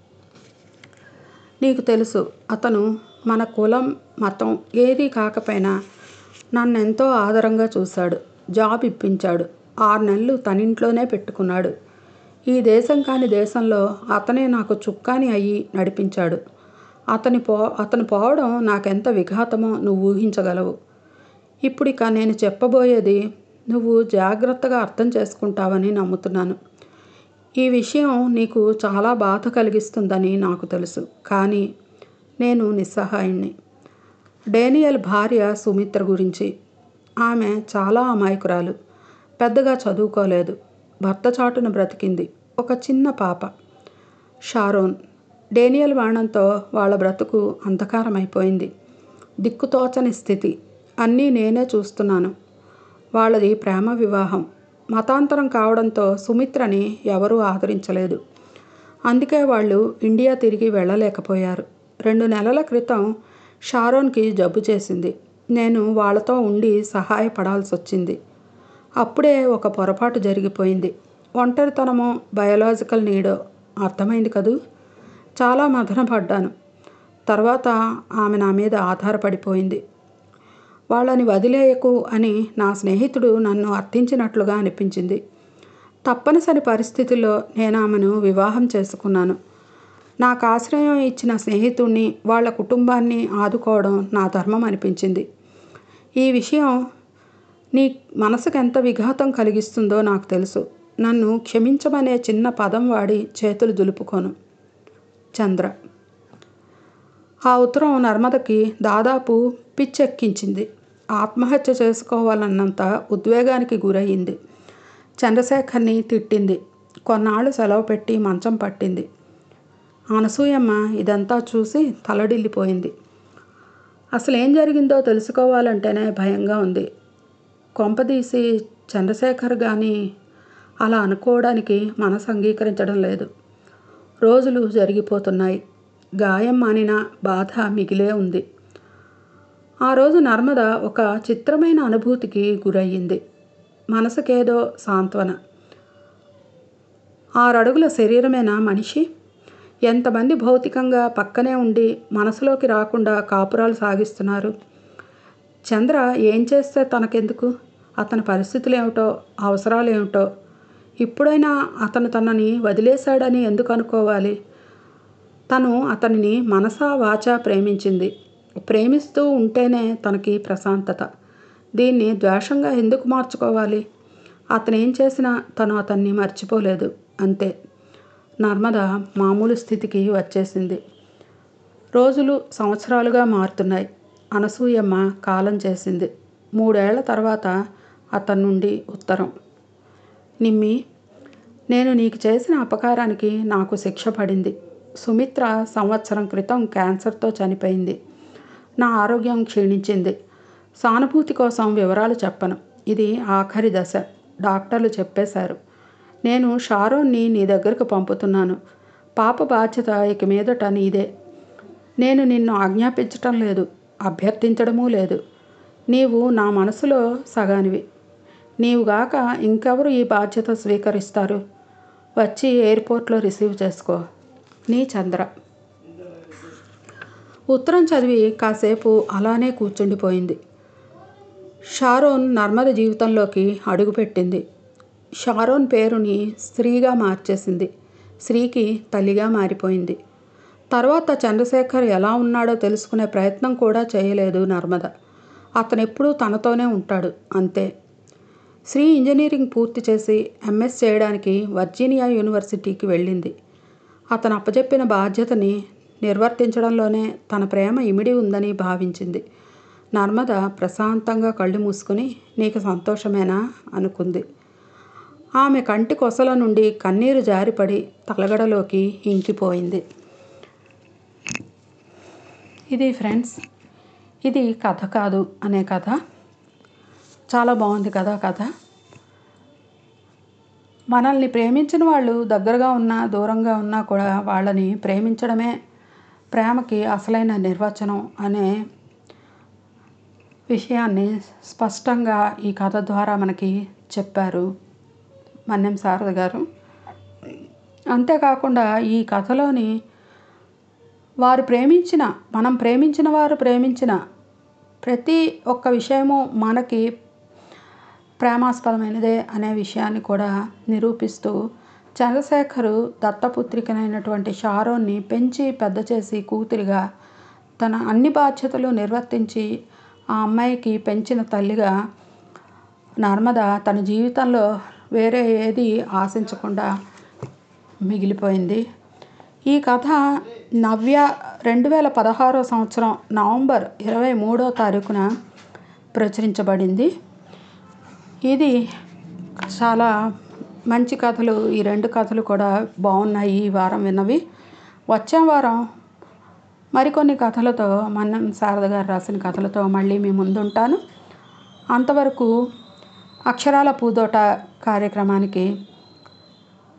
నీకు తెలుసు, అతను మన కులం మతం ఏదీ కాకపోయినా నన్నెంతో ఆదరంగా చూశాడు. జాబ్ ఇప్పించాడు. 6 నెలలు తనింట్లోనే పెట్టుకున్నాడు. ఈ దేశం కాని దేశంలో అతనే నాకు చుక్కాని అయ్యి నడిపించాడు. అతను పోవడం నాకెంత విఘాతమో నువ్వు ఊహించగలవు. ఇప్పుడిక నేను చెప్పబోయేది నువ్వు జాగ్రత్తగా అర్థం చేసుకుంటావని నమ్ముతున్నాను. ఈ విషయం నీకు చాలా బాధ కలిగిస్తుందని నాకు తెలుసు. కానీ నేను నిస్సహాయుణ్ణి. డేనియల్ భార్య సుమిత్ర గురించి. ఆమె చాలా అమాయకురాలు. పెద్దగా చదువుకోలేదు. భర్త చాటున బ్రతికింది. ఒక చిన్న పాప షారోన్. డేనియల్ మరణంతో వాళ్ళ బ్రతుకు అంధకారమైపోయింది. దిక్కుతోచని స్థితి. అన్నీ నేనే చూస్తున్నాను. వాళ్ళది ప్రేమ వివాహం. మతాంతరం కావడంతో సుమిత్రని ఎవరూ ఆదరించలేదు. అందుకే వాళ్ళు ఇండియా తిరిగి వెళ్ళలేకపోయారు. 2 నెలల క్రితం షారోన్కి జబ్బు చేసింది. నేను వాళ్ళతో ఉండి సహాయపడాల్సి వచ్చింది. అప్పుడే ఒక పొరపాటు జరిగిపోయింది. ఒంటరితనమో బయోలాజికల్ నీడో అర్థమైంది కదూ. చాలా మదనపడ్డాను. తర్వాత ఆమె నా మీద ఆధారపడిపోయింది. వాళ్ళని వదిలేయకు అని నా స్నేహితుడు నన్ను అర్థించినట్లుగా అనిపించింది. తప్పనిసరి పరిస్థితుల్లో నేను ఆమెను వివాహం చేసుకున్నాను. నాకు ఆశ్రయం ఇచ్చిన స్నేహితుడిని, వాళ్ళ కుటుంబాన్ని ఆదుకోవడం నా ధర్మం అనిపించింది. ఈ విషయం నీ మనసుకు ఎంత విఘాతం కలిగిస్తుందో నాకు తెలుసు. నన్ను క్షమించమనే చిన్న పదం వాడి చేతులు దులుపుకోను. చంద్ర. ఆ ఉత్తరం నర్మదకి దాదాపు పిచ్చెక్కించింది. ఆత్మహత్య చేసుకోవాలన్నంత ఉద్వేగానికి గురయ్యింది. చంద్రశేఖర్ని తిట్టింది. కొన్నాళ్ళు సెలవు పెట్టి మంచం పట్టింది. అనసూయమ్మ ఇదంతా చూసి తలడిల్లిపోయింది. అసలేం జరిగిందో తెలుసుకోవాలంటేనే భయంగా ఉంది. కొంపదీసి చంద్రశేఖర్ కానీ అలా అనుకోవడానికి మనసు అంగీకరించడం లేదు. రోజులు జరిగిపోతున్నాయి. గాయం మానిన బాధ మిగిలే ఉంది. ఆ రోజు నర్మద ఒక చిత్రమైన అనుభూతికి గురయ్యింది. మనసుకేదో సాంత్వన. 6 అడుగుల శరీరమేనా మనిషి? ఎంతమంది భౌతికంగా పక్కనే ఉండి మనసులోకి రాకుండా కాపురాలు సాగిస్తున్నారు. చంద్ర ఏం చేస్తే తనకెందుకు? అతని పరిస్థితులు ఏమిటో, అవసరాలు ఏమిటో. ఇప్పుడైనా అతను తనని వదిలేశాడని ఎందుకు అనుకోవాలి? తను అతనిని మనసా వాచా ప్రేమించింది. ప్రేమిస్తూ ఉంటేనే తనకి ప్రశాంతత. దీన్ని ద్వేషంగా ఎందుకు మార్చుకోవాలి? అతను ఏం చేసినా తను అతన్ని మర్చిపోలేదు. అంతే. నర్మద మామూలు స్థితికి వచ్చేసింది. రోజులు సంవత్సరాలుగా మారుతున్నాయి. అనసూయమ్మ కాలం చేసింది. 3 ఏళ్ల తర్వాత అతని నుండి ఉత్తరం. నిమ్మి, నేను నీకు చేసిన అపకారానికి నాకు శిక్ష పడింది. సుమిత్ర సంవత్సరం క్రితం క్యాన్సర్తో చనిపోయింది. నా ఆరోగ్యం క్షీణించింది. సానుభూతి కోసం వివరాలు చెప్పను. ఇది ఆఖరి దశ. డాక్టర్లు చెప్పేశారు. నేను షారోన్ని నీ దగ్గరకు పంపుతున్నాను. పాప బాధ్యత ఇక మీదట నీదే. నేను నిన్ను ఆజ్ఞాపించటం లేదు, అభ్యర్థించడమూ లేదు. నీవు నా మనసులో సగానివి. నీవుగాక ఇంకెవరు ఈ బాధ్యత స్వీకరిస్తారు? వచ్చి ఎయిర్పోర్ట్లో రిసీవ్ చేసుకో. నీ చంద్ర. ఉత్తరం చదివి కాసేపు అలానే కూర్చుండిపోయింది. షారోన్ నర్మద జీవితంలోకి అడుగుపెట్టింది. షారోన్ పేరుని శ్రీగా మార్చేసింది. శ్రీకి తల్లిగా మారిపోయింది. తర్వాత చంద్రశేఖర్ ఎలా ఉన్నాడో తెలుసుకునే ప్రయత్నం కూడా చేయలేదు నర్మద. అతను ఎప్పుడూ తనతోనే ఉంటాడు, అంతే. శ్రీ ఇంజనీరింగ్ పూర్తి చేసి ఎంఎస్ చేయడానికి వర్జీనియా యూనివర్సిటీకి వెళ్ళింది. అతను అప్పచెప్పిన బాధ్యతని నిర్వర్తించడంలోనే తన ప్రేమ ఇమిడి ఉందని భావించింది. నర్మద ప్రశాంతంగా కళ్ళు మూసుకుని నీకు సంతోషమేనా అనుకుంది. ఆమె కంటి కొసల నుండి కన్నీరు జారిపడి తలగడలోకి ఇంకిపోయింది. ఇది ఫ్రెండ్స్, ఇది కథ కాదు అనే కథ. చాలా బాగుంది కదా కథ. మనల్ని ప్రేమించిన వాళ్ళు దగ్గరగా ఉన్నా దూరంగా ఉన్నా కూడా వాళ్ళని ప్రేమించడమే ప్రేమకి అసలైన నిర్వచనం అనే విషయాన్ని స్పష్టంగా ఈ కథ ద్వారా మనకి చెప్పారు మన్నెం శారద గారు. అంతేకాకుండా ఈ కథలోని వారు ప్రేమించిన, మనం ప్రేమించిన వారు ప్రేమించిన ప్రతి ఒక్క విషయము మనకి ప్రేమాస్పదమైనదే అనే విషయాన్ని కూడా నిరూపిస్తూ చంద్రశేఖరు దత్తపుత్రికనైనటువంటి షారోన్ని పెంచి పెద్ద చేసి కూతురిగా తన అన్ని బాధ్యతలు నిర్వర్తించి ఆ అమ్మాయికి పెంచిన తల్లిగా నర్మద తన జీవితంలో వేరే ఏది ఆశించకుండా మిగిలిపోయింది. ఈ కథ నవ్య 2016 సంవత్సరం నవంబర్ 23వ తారీఖున ప్రచురించబడింది. ఇది చాలా మంచి కథలు. ఈ 2 కథలు కూడా బాగున్నాయి ఈ వారం విన్నవి. వచ్చే వారం మరికొన్ని కథలతో, మన్నెం శారద గారు రాసిన కథలతో మళ్ళీ మీ ముందుంటాను. అంతవరకు అక్షరాల పూదోట కార్యక్రమానికి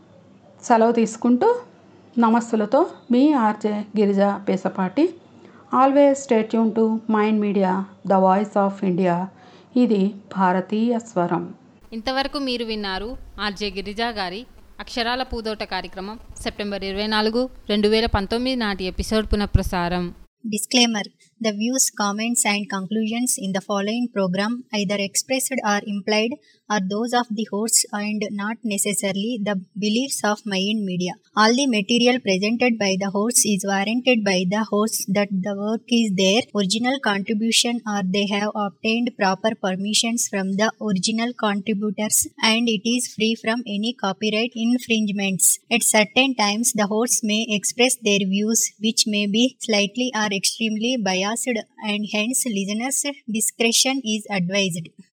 సెలవు తీసుకుంటూ నమస్సులతో మీ RJ Girija Pesapati. Always stay tune to Mind media the voice of India. ఇది భారతీయ స్వరం. ఇంతవరకు మీరు విన్నారు ఆర్జే గిరిజా గారి అక్షరాల పూదోట కార్యక్రమం సెప్టెంబర్ 24, 2019 నాటి ఎపిసోడ్ పునఃప్రసారం. Disclaimer: the views, comments, and conclusions in the following program, either expressed or implied, are those of the hosts and not necessarily the beliefs of Mind Media. All the material presented by the hosts is warranted by the hosts that the work is their original contribution or they have obtained proper permissions from the original contributors and it is free from any copyright infringements. At certain times, the hosts may express their views which may be slightly or extremely biased and hence listeners' discretion is advised.